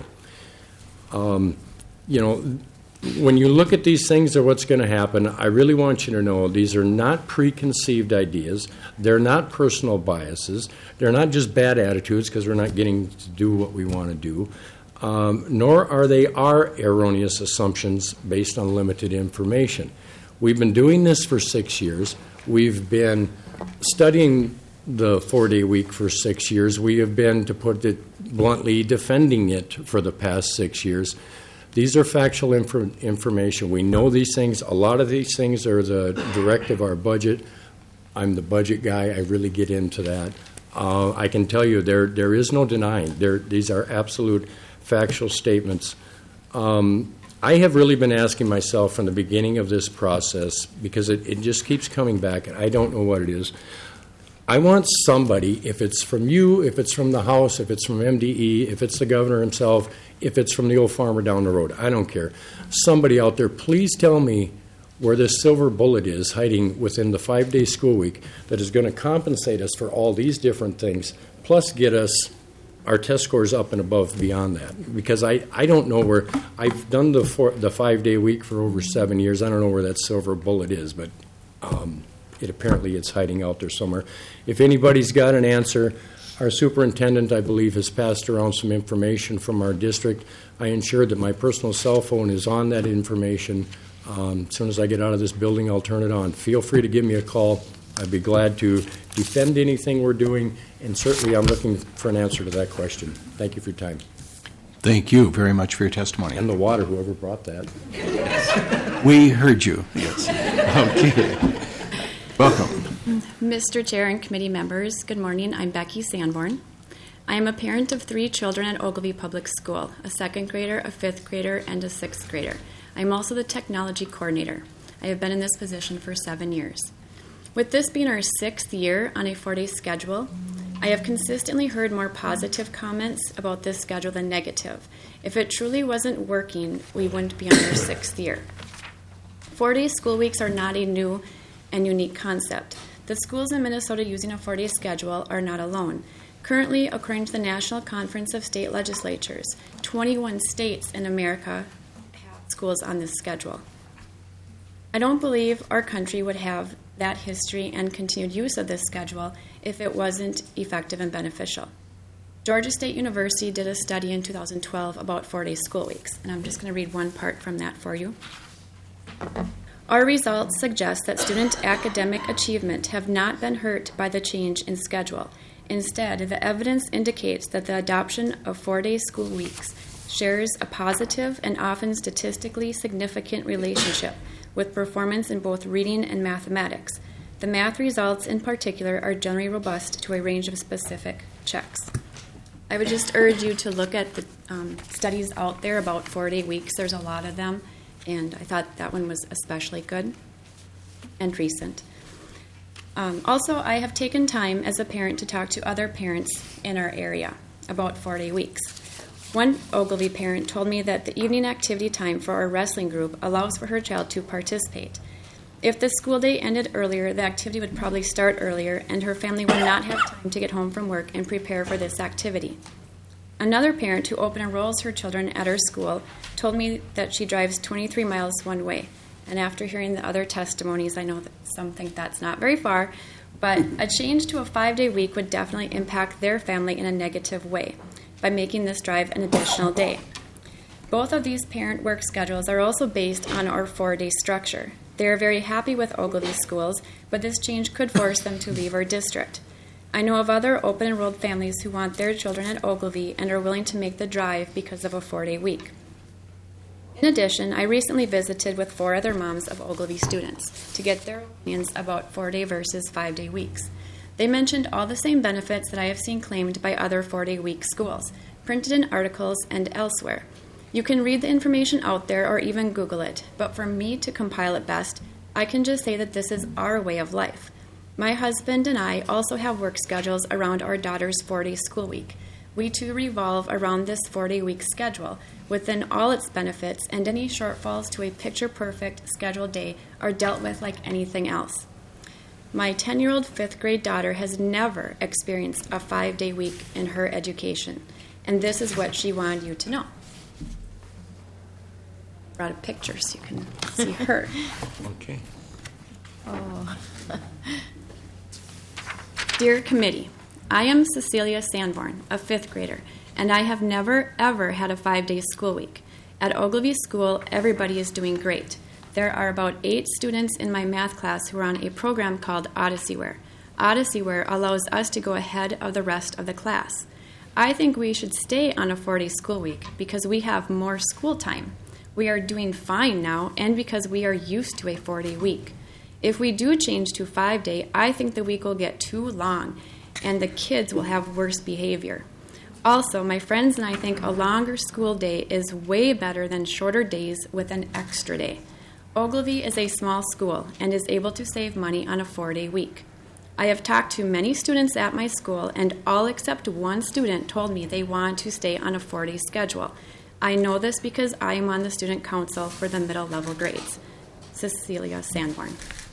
When you look at these things or what's going to happen, I really want you to know these are not preconceived ideas. They're not personal biases. They're not just bad attitudes because we're not getting to do what we want to do. Nor are they our erroneous assumptions based on limited information. We've been doing this for 6 years. We've been studying the 4-day week for 6 years. We have been, to put it bluntly, defending it for the past 6 years. These are factual information. We know these things. A lot of these things are the directive of our budget. I'm the budget guy. I really get into that. I can tell you there is no denying. These are absolute factual statements. I have really been asking myself from the beginning of this process, because it just keeps coming back, and I don't know what it is. I want somebody, if it's from you, if it's from the House, if it's from MDE, if it's the governor himself, if it's from the old farmer down the road, I don't care. Somebody out there, please tell me where this silver bullet is hiding within the 5-day school week that is going to compensate us for all these different things, plus get us our test scores up and above beyond that. Because I don't know where, I've done the 5-day week for over 7 years. I don't know where that silver bullet is, but it's hiding out there somewhere. If anybody's got an answer, our superintendent, I believe, has passed around some information from our district. I ensured that my personal cell phone is on that information. As soon as I get out of this building, I'll turn it on. Feel free to give me a call. I'd be glad to defend anything we're doing, and certainly I'm looking for an answer to that question. Thank you for your time. Thank you very much for your testimony. And the water, whoever brought that. We heard you, yes. Okay. Welcome. Mr. Chair and committee members, good morning. I'm Becky Sanborn. I am a parent of 3 children at Ogilvie Public School, a 2nd grader, a 5th grader, and a 6th grader. I am also the technology coordinator. I have been in this position for 7 years. With this being our 6th year on a 4-day schedule, I have consistently heard more positive comments about this schedule than negative. If it truly wasn't working, we wouldn't be on our 6th year. 4-day school weeks are not a new and unique concept. The schools in Minnesota using a 4-day schedule are not alone. Currently, according to the National Conference of State Legislatures, 21 states in America have schools on this schedule. I don't believe our country would have that history and continued use of this schedule if it wasn't effective and beneficial. Georgia State University did a study in 2012 about 4-day school weeks, and I'm just going to read one part from that for you. Our results suggest that student academic achievement have not been hurt by the change in schedule. Instead, the evidence indicates that the adoption of 4-day school weeks shares a positive and often statistically significant relationship with performance in both reading and mathematics. The math results in particular are generally robust to a range of specific checks. I would just urge you to look at the studies out there about 4-day weeks. There's a lot of them, and I thought that one was especially good and recent. Also, I have taken time as a parent to talk to other parents in our area about 4-day weeks. One Ogilvie parent told me that the evening activity time for our wrestling group allows for her child to participate. If the school day ended earlier, the activity would probably start earlier, and her family would not have time to get home from work and prepare for this activity. Another parent who open enrolls her children at her school told me that she drives 23 miles one way. And after hearing the other testimonies, I know that some think that's not very far, but a change to a 5-day week would definitely impact their family in a negative way by making this drive an additional day. Both of these parent work schedules are also based on our 4-day structure. They are very happy with Ogilvie schools, but this change could force them to leave our district. I know of other open-enrolled families who want their children at Ogilvie and are willing to make the drive because of a 4-day week. In addition, I recently visited with 4 other moms of Ogilvie students to get their opinions about 4-day versus 5-day weeks. They mentioned all the same benefits that I have seen claimed by other 4-day week schools, printed in articles and elsewhere. You can read the information out there or even Google it, but for me to compile it best, I can just say that this is our way of life. My husband and I also have work schedules around our daughter's 4-day school week. We too revolve around this 4-day week schedule within all its benefits, and any shortfalls to a picture-perfect scheduled day are dealt with like anything else. My 10-year-old 5th grade daughter has never experienced a 5-day week in her education, and this is what she wanted you to know. I brought a picture so you can see her. Okay. Oh. Dear Committee, I am Cecilia Sanborn, a 5th grader, and I have never, ever had a 5-day school week. At Ogilvie School, everybody is doing great. There are about 8 students in my math class who are on a program called Odysseyware. Odysseyware allows us to go ahead of the rest of the class. I think we should stay on a 4-day school week because we have more school time. We are doing fine now, and because we are used to a 4-day week. If we do change to 5-day, I think the week will get too long, and the kids will have worse behavior. Also, my friends and I think a longer school day is way better than shorter days with an extra day. Ogilvy is a small school and is able to save money on a 4-day week. I have talked to many students at my school, and all except one student told me they want to stay on a 4-day schedule. I know this because I am on the student council for the middle level grades. Cecilia Sanborn.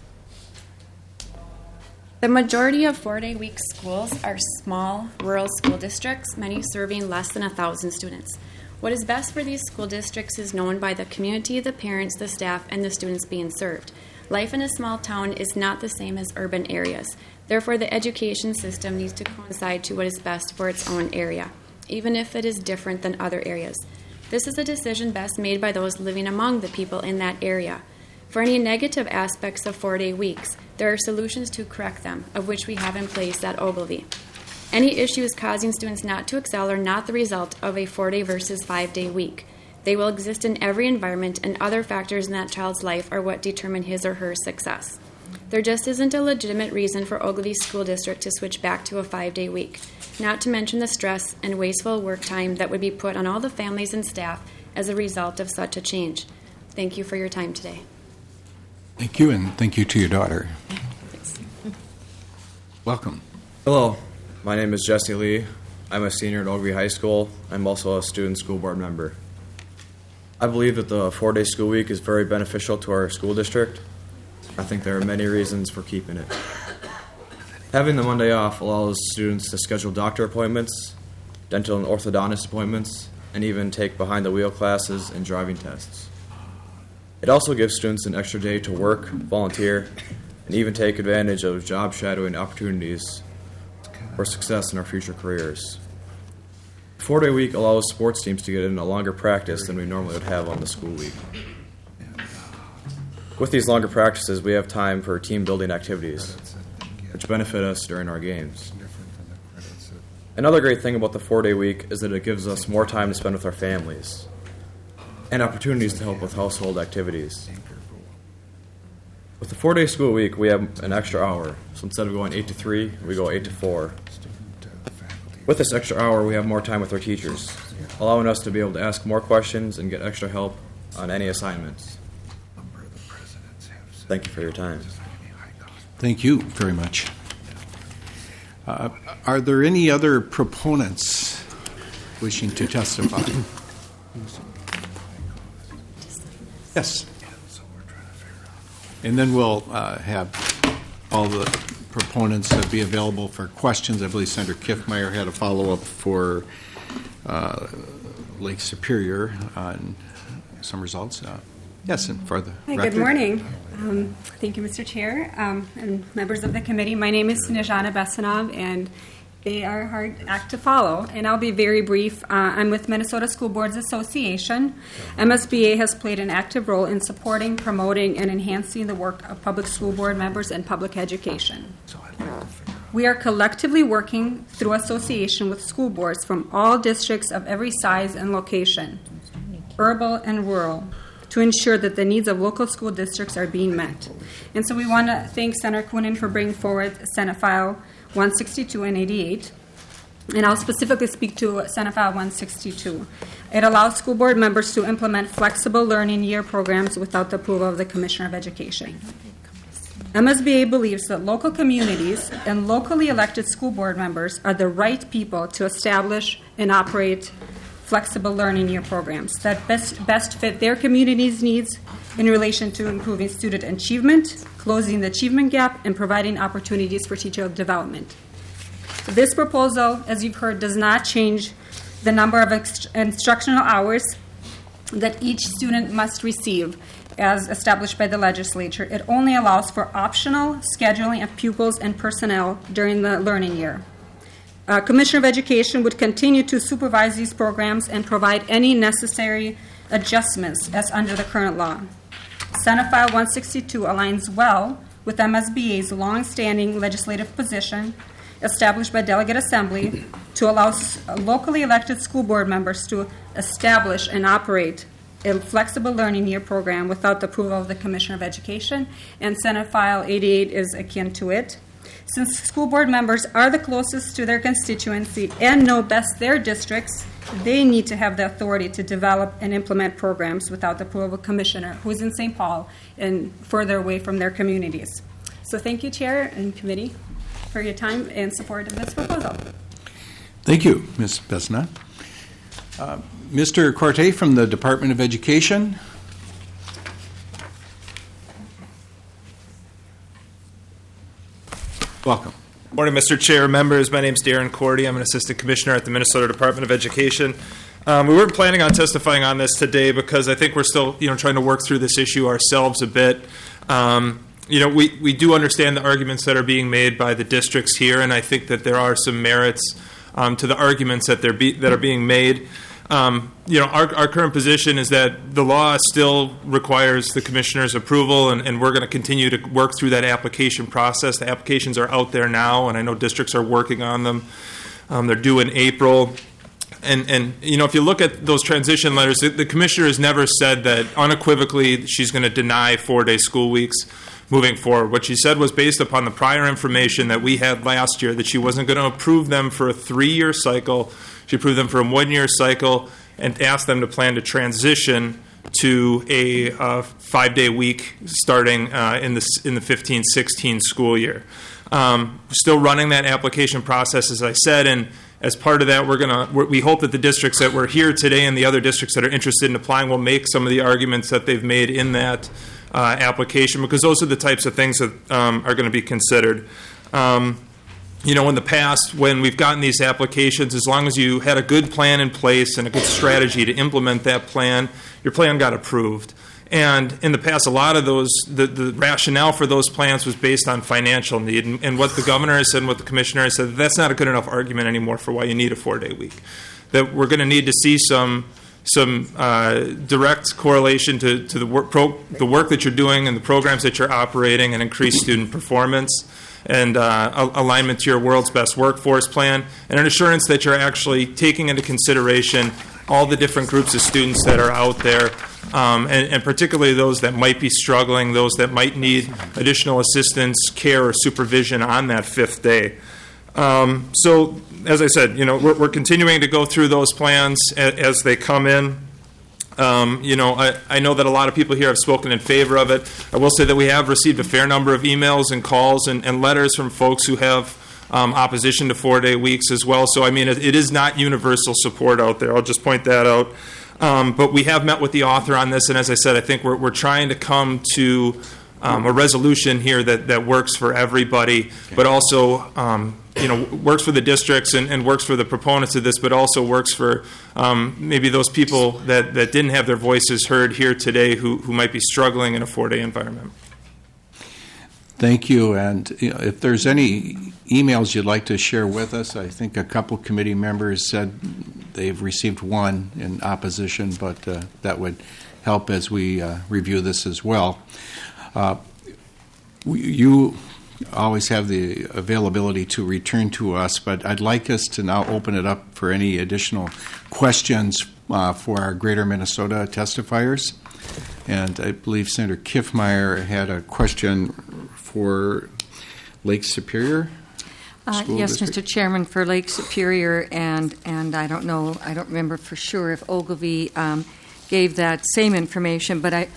The majority of 4-day week schools are small, rural school districts, many serving less than 1,000 students. What is best for these school districts is known by the community, the parents, the staff, and the students being served. Life in a small town is not the same as urban areas. Therefore, the education system needs to coincide to what is best for its own area, even if it is different than other areas. This is a decision best made by those living among the people in that area. For any negative aspects of 4-day weeks, there are solutions to correct them, of which we have in place at Ogilvy. Any issues causing students not to excel are not the result of a 4-day versus 5-day week. They will exist in every environment, and other factors in that child's life are what determine his or her success. There just isn't a legitimate reason for Ogilvy School District to switch back to a 5-day week, not to mention the stress and wasteful work time that would be put on all the families and staff as a result of such a change. Thank you for your time today. Thank you, and thank you to your daughter. Welcome. Hello, my name is Jesse Lee. I'm a senior at Ogilvy High School. I'm also a student school board member. I believe that the 4-day school week is very beneficial to our school district. I think there are many reasons for keeping it. Having the Monday off allows students to schedule doctor appointments, dental and orthodontist appointments, and even take behind-the-wheel classes and driving tests. It also gives students an extra day to work, volunteer, and even take advantage of job shadowing opportunities for success in our future careers. The 4-day week allows sports teams to get in a longer practice than we normally would have on the school week. With these longer practices, we have time for team-building activities, which benefit us during our games. Another great thing about the 4-day week is that it gives us more time to spend with our families and opportunities to help with household activities. With the 4-day school week, we have an extra hour. So instead of going 8 to 3, we go 8 to 4. With this extra hour, we have more time with our teachers, allowing us to be able to ask more questions and get extra help on any assignments. Thank you for your time. Thank you very much. Are there any other proponents wishing to testify? Yes. And then we'll have all the proponents be available for questions. I believe Senator Kiffmeyer had a follow-up for Lake Superior on some results. Yes, and for the Hi, record. good morning. Thank you, Mr. Chair, and members of the committee. My name is Snezhana Besanov, and they are a hard act to follow, and I'll be very brief. I'm with Minnesota School Boards Association. MSBA has played an active role in supporting, promoting, and enhancing the work of public school board members and public education. We are collectively working through association with school boards from all districts of every size and location, urban and rural, to ensure that the needs of local school districts are being met. And so we want to thank Senator Coonan for bringing forward Senate File 162 and 88. And I'll specifically speak to Senate File 162. It allows school board members to implement flexible learning year programs without the approval of the Commissioner of Education. MSBA believes that local communities and locally elected school board members are the right people to establish and operate flexible learning year programs that best fit their community's needs in relation to improving student achievement, closing the achievement gap, and providing opportunities for teacher development. This proposal, as you've heard, does not change the number of instructional hours that each student must receive as established by the legislature. It only allows for optional scheduling of pupils and personnel during the learning year. Commissioner of Education would continue to supervise these programs and provide any necessary adjustments as under the current law. Senate File 162 aligns well with MSBA's long-standing legislative position established by Delegate Assembly to allow locally elected school board members to establish and operate a flexible learning year program without the approval of the Commissioner of Education, and Senate File 88 is akin to it. Since school board members are the closest to their constituency and know best their districts, they need to have the authority to develop and implement programs without the approval of a commissioner who is in St. Paul and further away from their communities. So thank you, Chair and Committee, for your time and support of this proposal. Thank you, Ms. Bessna. Mr. Corte from the Department of Education. Welcome. Morning, Mr. Chair, members. My name is Darren Cordy. I'm an Assistant Commissioner at the Minnesota Department of Education. We weren't planning on testifying on this today because I think we're still, trying to work through this issue ourselves a bit. We do understand the arguments that are being made by the districts here, and I think that there are some merits to the arguments that are being made. Our current position is that the law still requires the commissioner's approval, and we're going to continue to work through that application process. The applications are out there now, and I know districts are working on them. They're due in April. And if you look at those transition letters, the commissioner has never said that unequivocally she's going to deny 4-day school weeks moving forward. What she said was based upon the prior information that we had last year, that she wasn't going to approve them for a 3-year cycle. She approved them for a 1-year cycle and asked them to plan to transition to a 5-day week starting in the 15-16 school year. Still running that application process, as I said, and as part of that, we hope that the districts that were here today and the other districts that are interested in applying will make some of the arguments that they've made in that application, because those are the types of things that are going to be considered. In the past, when we've gotten these applications, as long as you had a good plan in place and a good strategy to implement that plan, your plan got approved. And in the past, a lot of those, the rationale for those plans was based on financial need. And what the governor has said and what the commissioner has said, that's not a good enough argument anymore for why you need a 4-day week. That we're going to need to see some direct correlation to the work that you're doing and the programs that you're operating, and increased student performance, and alignment to your world's best workforce plan, and an assurance that you're actually taking into consideration all the different groups of students that are out there, and particularly those that might be struggling, those that might need additional assistance, care, or supervision on that 5th day. So, as I said, we're continuing to go through those plans as they come in. I know that a lot of people here have spoken in favor of it. I will say that we have received a fair number of emails and calls and letters from folks who have opposition to 4-day weeks as well. So, it is not universal support out there. I'll just point that out. But we have met with the author on this, and as I said, I think we're trying to come to a resolution here that works for everybody, but also works for the districts and works for the proponents of this, but also works for maybe those people that didn't have their voices heard here today who might be struggling in a 4-day environment. Thank you. And if there's any emails you'd like to share with us, I think a couple committee members said they've received one in opposition, but that would help as we review this as well. You always have the availability to return to us, but I'd like us to now open it up for any additional questions for our Greater Minnesota testifiers. And I believe Senator Kiffmeyer had a question for Lake Superior. Yes, Mr. Chairman, for Lake Superior, and I don't remember for sure if Ogilvie gave that same information, but I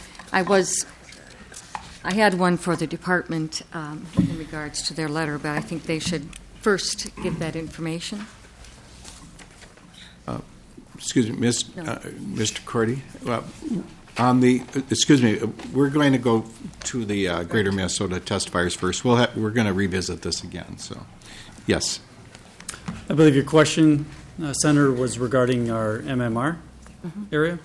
had one for the department in regards to their letter, but I think they should first give that information. Excuse me, Mr. Cordy. We're going to go to the Greater Minnesota testifiers first. We're going to revisit this again. So, yes. I believe your question, Senator, was regarding our MMR area.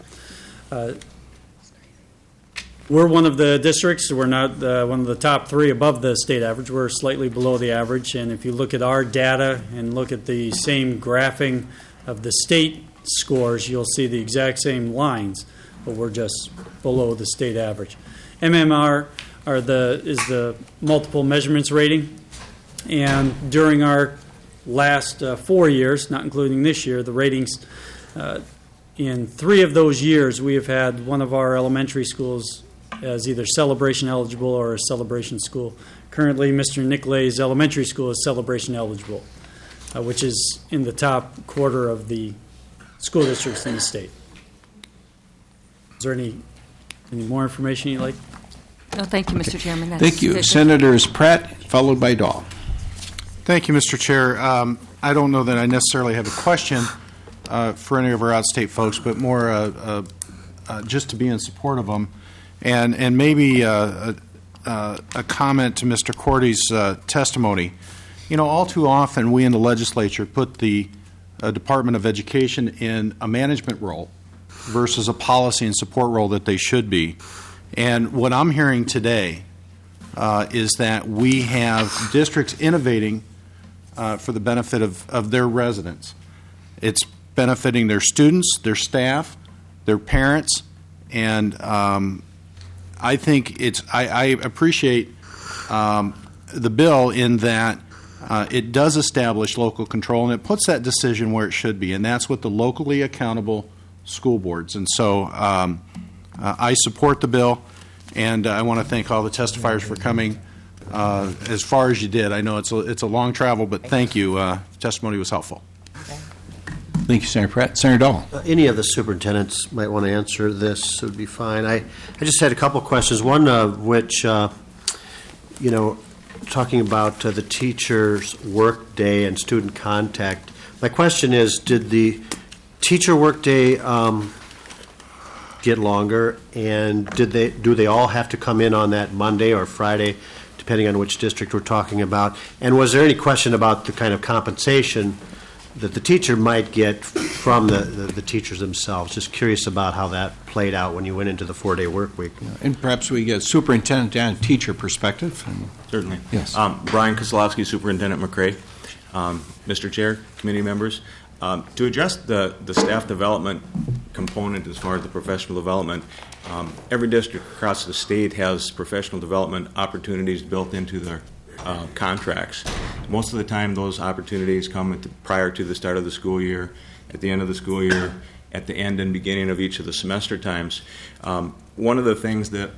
We're one of the districts. We're not one of the top 3 above the state average. We're slightly below the average. And if you look at our data and look at the same graphing of the state scores, you'll see the exact same lines, but we're just below the state average. MMR is the multiple measurements rating. And during our last 4 years, not including this year, the ratings in 3 of those years, we have had one of our elementary schools as either celebration eligible or a celebration school. Currently, Mr. Nicolay's elementary school is celebration eligible, which is in the top quarter of the school districts in the state. Is there any more information you'd like? No, thank you, Mr. Chairman. That's Thank you. sufficient. Senators Pratt, followed by Dahl. Thank you, Mr. Chair. I don't know that I necessarily have a question for any of our out-of-state folks, but more just to be in support of them, and maybe a comment to Mr. Cordy's testimony. You know, all too often we in the legislature put the Department of Education in a management role versus a policy and support role that they should be. And what I'm hearing today is that we have districts innovating for the benefit of their residents. It's benefiting their students, their staff, their parents, and I think I appreciate the bill in that it does establish local control, and it puts that decision where it should be, and that's with the locally accountable school boards. And so I support the bill, and I want to thank all the testifiers for coming as far as you did. I know it's a long travel, but thank you. Testimony was helpful. Thank you, Senator Pratt. Senator Dahl. Any of the superintendents might want to answer this. It would be fine. I just had a couple questions, one of which, talking about the teacher's work day and student contact. My question is, did the teacher work day get longer, and do they all have to come in on that Monday or Friday, depending on which district we're talking about? And was there any question about the kind of compensation that the teacher might get from the teachers themselves? Just curious about how that played out when you went into the 4-day work week. And perhaps we get superintendent and teacher perspective. Certainly. Yes. Brian Kozlowski, Superintendent McCray. Mr. Chair, committee members, to address the staff development component as far as the professional development, every district across the state has professional development opportunities built into their contracts. Most of the time, those opportunities come prior to the start of the school year, at the end of the school year, at the end and beginning of each of the semester times. One of the things that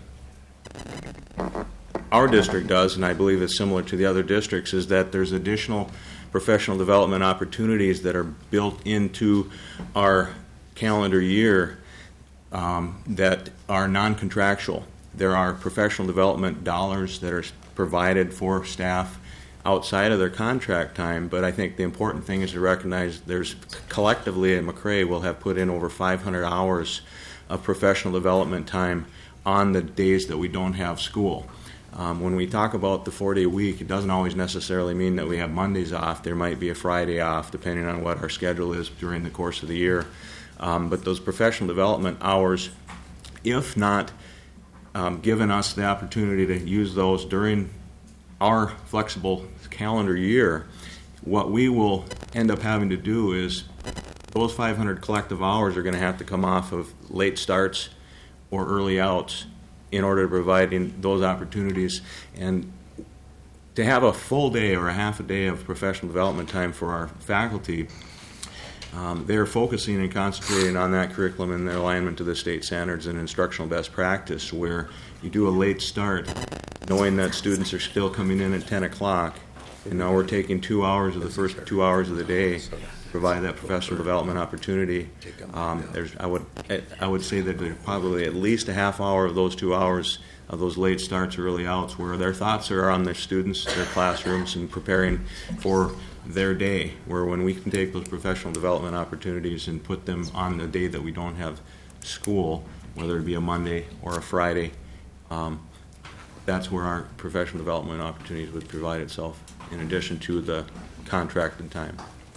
our district does, and I believe it's similar to the other districts, is that there's additional professional development opportunities that are built into our calendar year that are non-contractual. There are professional development dollars that are provided for staff outside of their contract time, but I think the important thing is to recognize there's collectively at McCray we'll have put in over 500 hours of professional development time on the days that we don't have school. When we talk about the 4-day week, it doesn't always necessarily mean that we have Mondays off. There might be a Friday off, depending on what our schedule is during the course of the year. But those professional development hours, if not given us the opportunity to use those during our flexible calendar year, what we will end up having to do is those 500 collective hours are going to have to come off of late starts or early outs in order to provide those opportunities. And to have a full day or a half a day of professional development time for our faculty, they're focusing and concentrating on that curriculum in their alignment to the state standards and instructional best practice, where you do a late start knowing that students are still coming in at 10 o'clock, and now we're taking 2 hours of the first 2 hours of the day to provide that professional development opportunity. I would say that there's probably at least a half hour of those 2 hours of those late starts or early outs where their thoughts are on their students, their classrooms, and preparing for their day, where when we can take those professional development opportunities and put them on the day that we don't have school, whether it be a Monday or a Friday, that's where our professional development opportunities would provide itself in addition to the contracted time.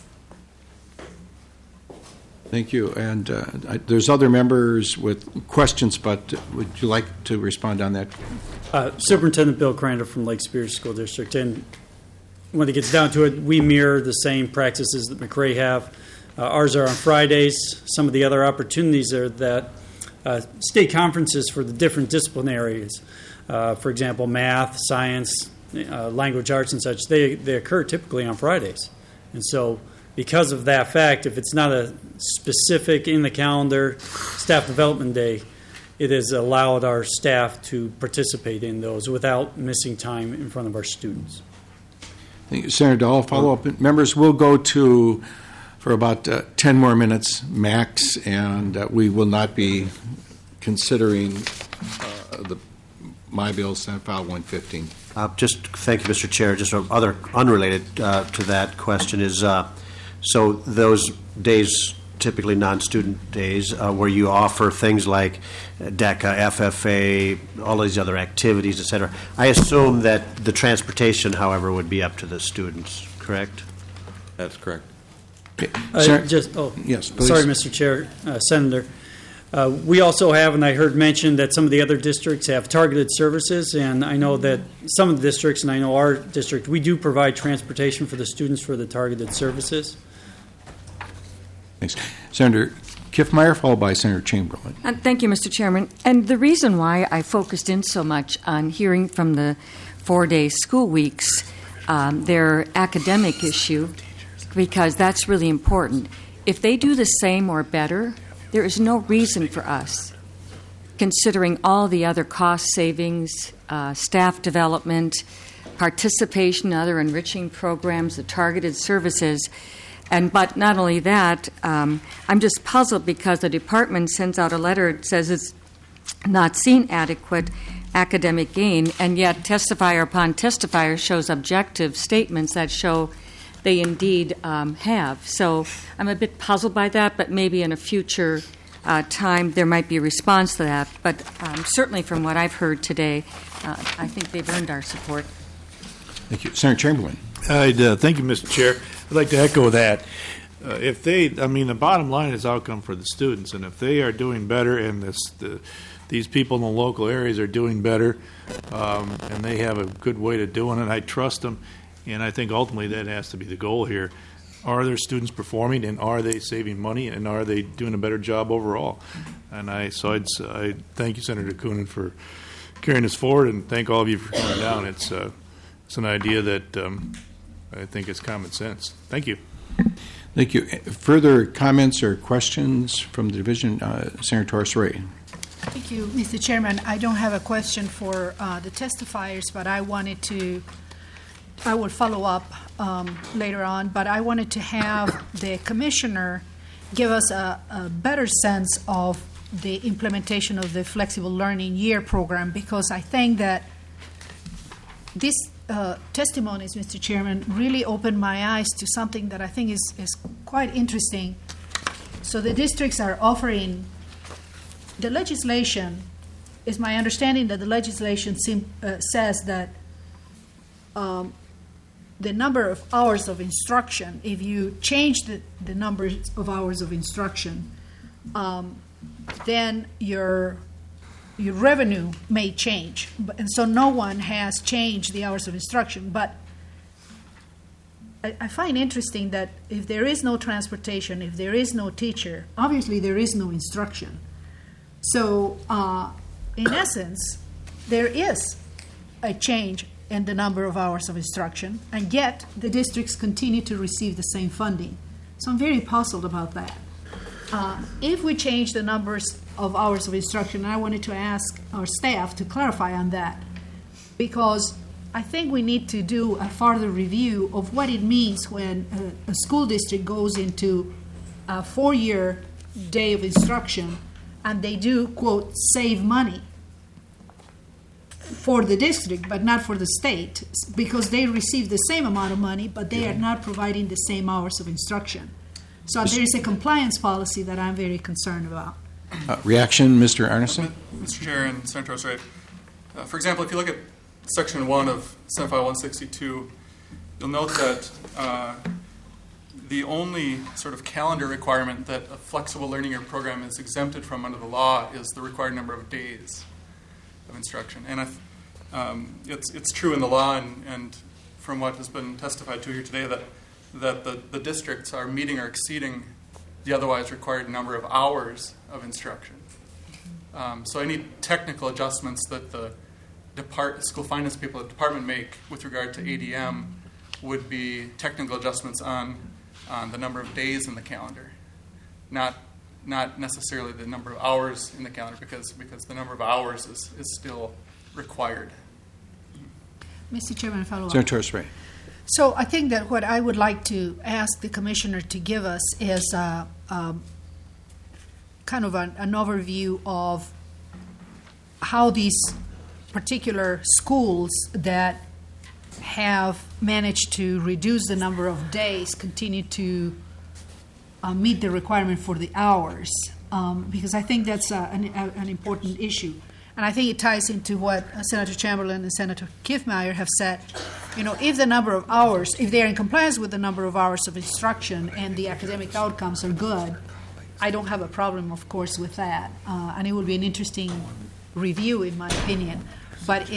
Thank you. And there's other members with questions, but would you like to respond on that? Superintendent Bill Crandall from Lake Superior School District. And when it gets down to it, we mirror the same practices that McCray have. Ours are on Fridays. Some of the other opportunities are that state conferences for the different discipline areas, for example, math, science, language arts, and such, they occur typically on Fridays. And so because of that fact, if it's not a specific in the calendar staff development day, it has allowed our staff to participate in those without missing time in front of our students. Thank you, Senator Dahl. Follow-up. Members, we'll go to for about 10 more minutes max, and we will not be considering my bill, Senate File 115. Just thank you, Mr. Chair. Just other unrelated to that question is, so those days, typically non-student days, where you offer things like DECA, FFA, all these other activities, et cetera. I assume that the transportation, however, would be up to the students, correct? That's correct. Yes, please. Sorry, Mr. Chair, Senator. We also have, and I heard mentioned that some of the other districts have targeted services, and I know that some of the districts, and I know our district, we do provide transportation for the students for the targeted services. Thanks. Senator Kiffmeyer, followed by Senator Chamberlain. Thank you, Mr. Chairman. And the reason why I focused in so much on hearing from the 4-day school weeks, their academic issue, because that's really important. If they do the same or better, there is no reason for us, considering all the other cost savings, staff development, participation in other enriching programs, the targeted services. But not only that, I'm just puzzled because the department sends out a letter that says it's not seen adequate academic gain, and yet testifier upon testifier shows objective statements that show they indeed have. So I'm a bit puzzled by that, but maybe in a future time there might be a response to that. But certainly from what I've heard today, I think they've earned our support. Thank you. Senator Chamberlain. Thank you, Mr. Chair. I'd like to echo that. The bottom line is outcome for the students, and if they are doing better and these people in the local areas are doing better and they have a good way to doing it, I trust them, and I think ultimately that has to be the goal here. Are their students performing, and are they saving money, and are they doing a better job overall? And I thank you, Senator Coonan, for carrying this forward, and thank all of you for coming down. It's an idea that I think is common sense. Thank you. Thank you. Further comments or questions from the division? Senator Torres-Ray. Thank you, Mr. Chairman. I don't have a question for the testifiers, but I will follow up later on, but I wanted to have the commissioner give us a better sense of the implementation of the Flexible Learning Year program, because I think that this testimonies, Mr. Chairman, really opened my eyes to something that I think is quite interesting. So the districts are offering, the legislation, is my understanding that the legislation says that the number of hours of instruction, if you change the number of hours of instruction, then your revenue may change. And so no one has changed the hours of instruction. But I find interesting that if there is no transportation, if there is no teacher, obviously there is no instruction. So in essence, there is a change in the number of hours of instruction, and yet the districts continue to receive the same funding. So I'm very puzzled about that. If we change the numbers of hours of instruction, and I wanted to ask our staff to clarify on that, because I think we need to do a further review of what it means when a school district goes into a 4-year day of instruction and they do, quote, save money for the district, but not for the state, because they receive the same amount of money, but they are not providing the same hours of instruction. So there is a compliance policy that I'm very concerned about. Reaction, Mr. Arneson? Mr. Chair and Senator Torres-Ray. For example, if you look at Section 1 of Senate File 162, you'll note that the only sort of calendar requirement that a flexible learning year program is exempted from under the law is the required number of days of instruction. And it's true in the law, and from what has been testified to here today, that the districts are meeting or exceeding the otherwise required number of hours of instruction. So any technical adjustments that the school finance people at the department make with regard to ADM would be technical adjustments on on the number of days in the calendar, not necessarily the number of hours in the calendar, because the number of hours is still required. Mr. Chairman, follow up. Senator Spray. So I think that what I would like to ask the commissioner to give us is kind of an overview of how these particular schools that have managed to reduce the number of days continue to meet the requirement for the hours, because I think that's an important issue. And I think it ties into what Senator Chamberlain and Senator Kiffmeyer have said. You know, if the number of hours, if they're in compliance with the number of hours of instruction and the academic outcomes are good, I don't have a problem, of course, with that. And it will be an interesting review, in my opinion. But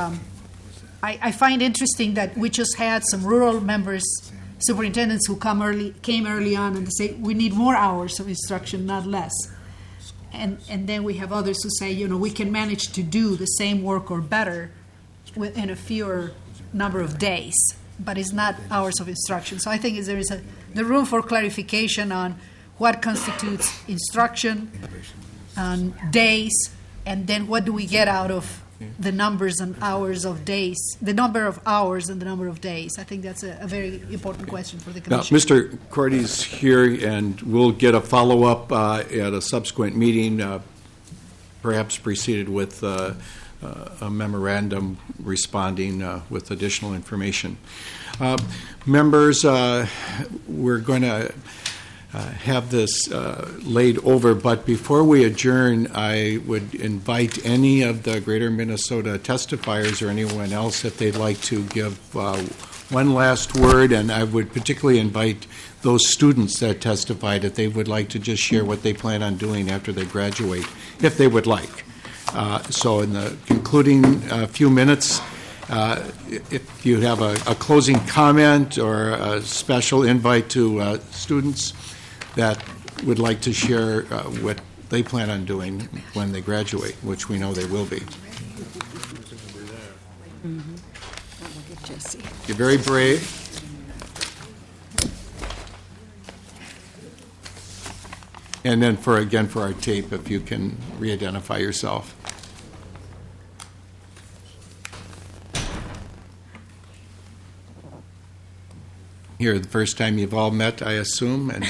I find interesting that we just had some rural members, superintendents who came early on and say, we need more hours of instruction, not less. And then we have others who say, you know, we can manage to do the same work or better within a fewer number of days, but it's not hours of instruction. So I think there is the room for clarification on what constitutes instruction, on days, and then what do we get out of the numbers and hours of days, the number of hours and the number of days. I think that's a very important question for the Commission. Now, Mr. Cordy's here, and we'll get a follow-up at a subsequent meeting, perhaps preceded with a memorandum responding with additional information. Members, we're going to have this laid over, but before we adjourn, I would invite any of the Greater Minnesota testifiers or anyone else if they'd like to give one last word, and I would particularly invite those students that testified if they would like to just share what they plan on doing after they graduate, if they would like. So in the concluding few minutes, if you have a closing comment or a special invite to students that would like to share what they plan on doing when they graduate, which we know they will be. You're very brave. And then for our tape, if you can re-identify yourself. Here, the first time you've all met, I assume, and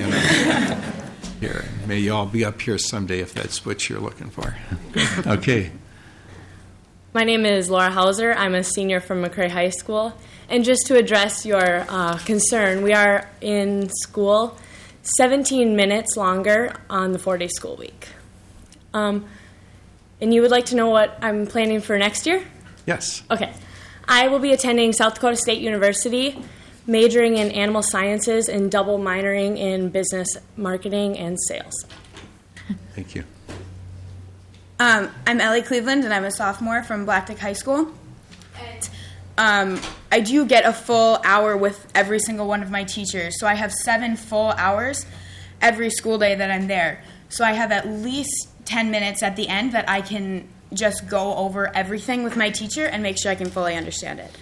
here, may you all be up here someday if that's what you're looking for. Okay. My name is Laura Hauser. I'm a senior from McCray High School. And just to address your concern, we are in school 17 minutes longer on the 4-day school week. And you would like to know what I'm planning for next year? Yes. Okay. I will be attending South Dakota State University, majoring in animal sciences and double minoring in business marketing and sales. Thank you. I'm Ellie Cleveland, and I'm a sophomore from Black Duck High School. And I do get a full hour with every single one of my teachers. So I have 7 full hours every school day that I'm there. So I have at least 10 minutes at the end that I can just go over everything with my teacher and make sure I can fully understand it.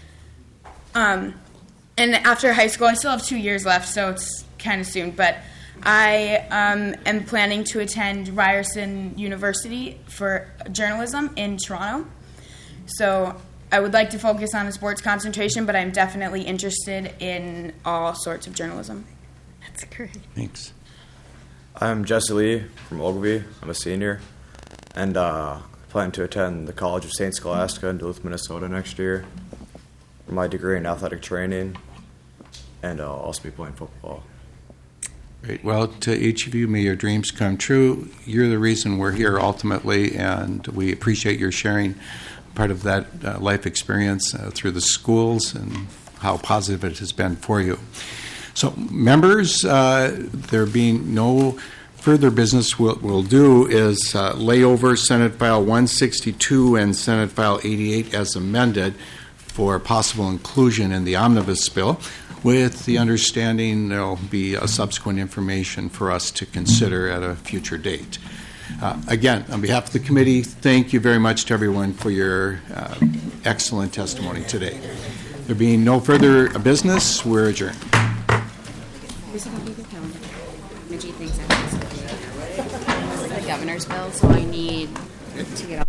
And after high school, I still have 2 years left, so it's kind of soon. But I am planning to attend Ryerson University for journalism in Toronto. So I would like to focus on a sports concentration, but I'm definitely interested in all sorts of journalism. That's great. Thanks. I'm Jesse Lee from Ogilvie. I'm a senior, and I plan to attend the College of St. Scholastica in Duluth, Minnesota next year for my degree in athletic training, and I'll also be playing football. Great. Well, to each of you, may your dreams come true. You're the reason we're here ultimately, and we appreciate your sharing part of that life experience through the schools and how positive it has been for you. So, members, there being no further business, what we'll do is lay over Senate File 162 and Senate File 88 as amended for possible inclusion in the omnibus bill, with the understanding there will be a subsequent information for us to consider at a future date. Again, on behalf of the committee, thank you very much to everyone for your excellent testimony today. There being no further business, we're adjourned. Here's a copy of your calendar. Midgie thinks I have the governor's bill, so I need to get all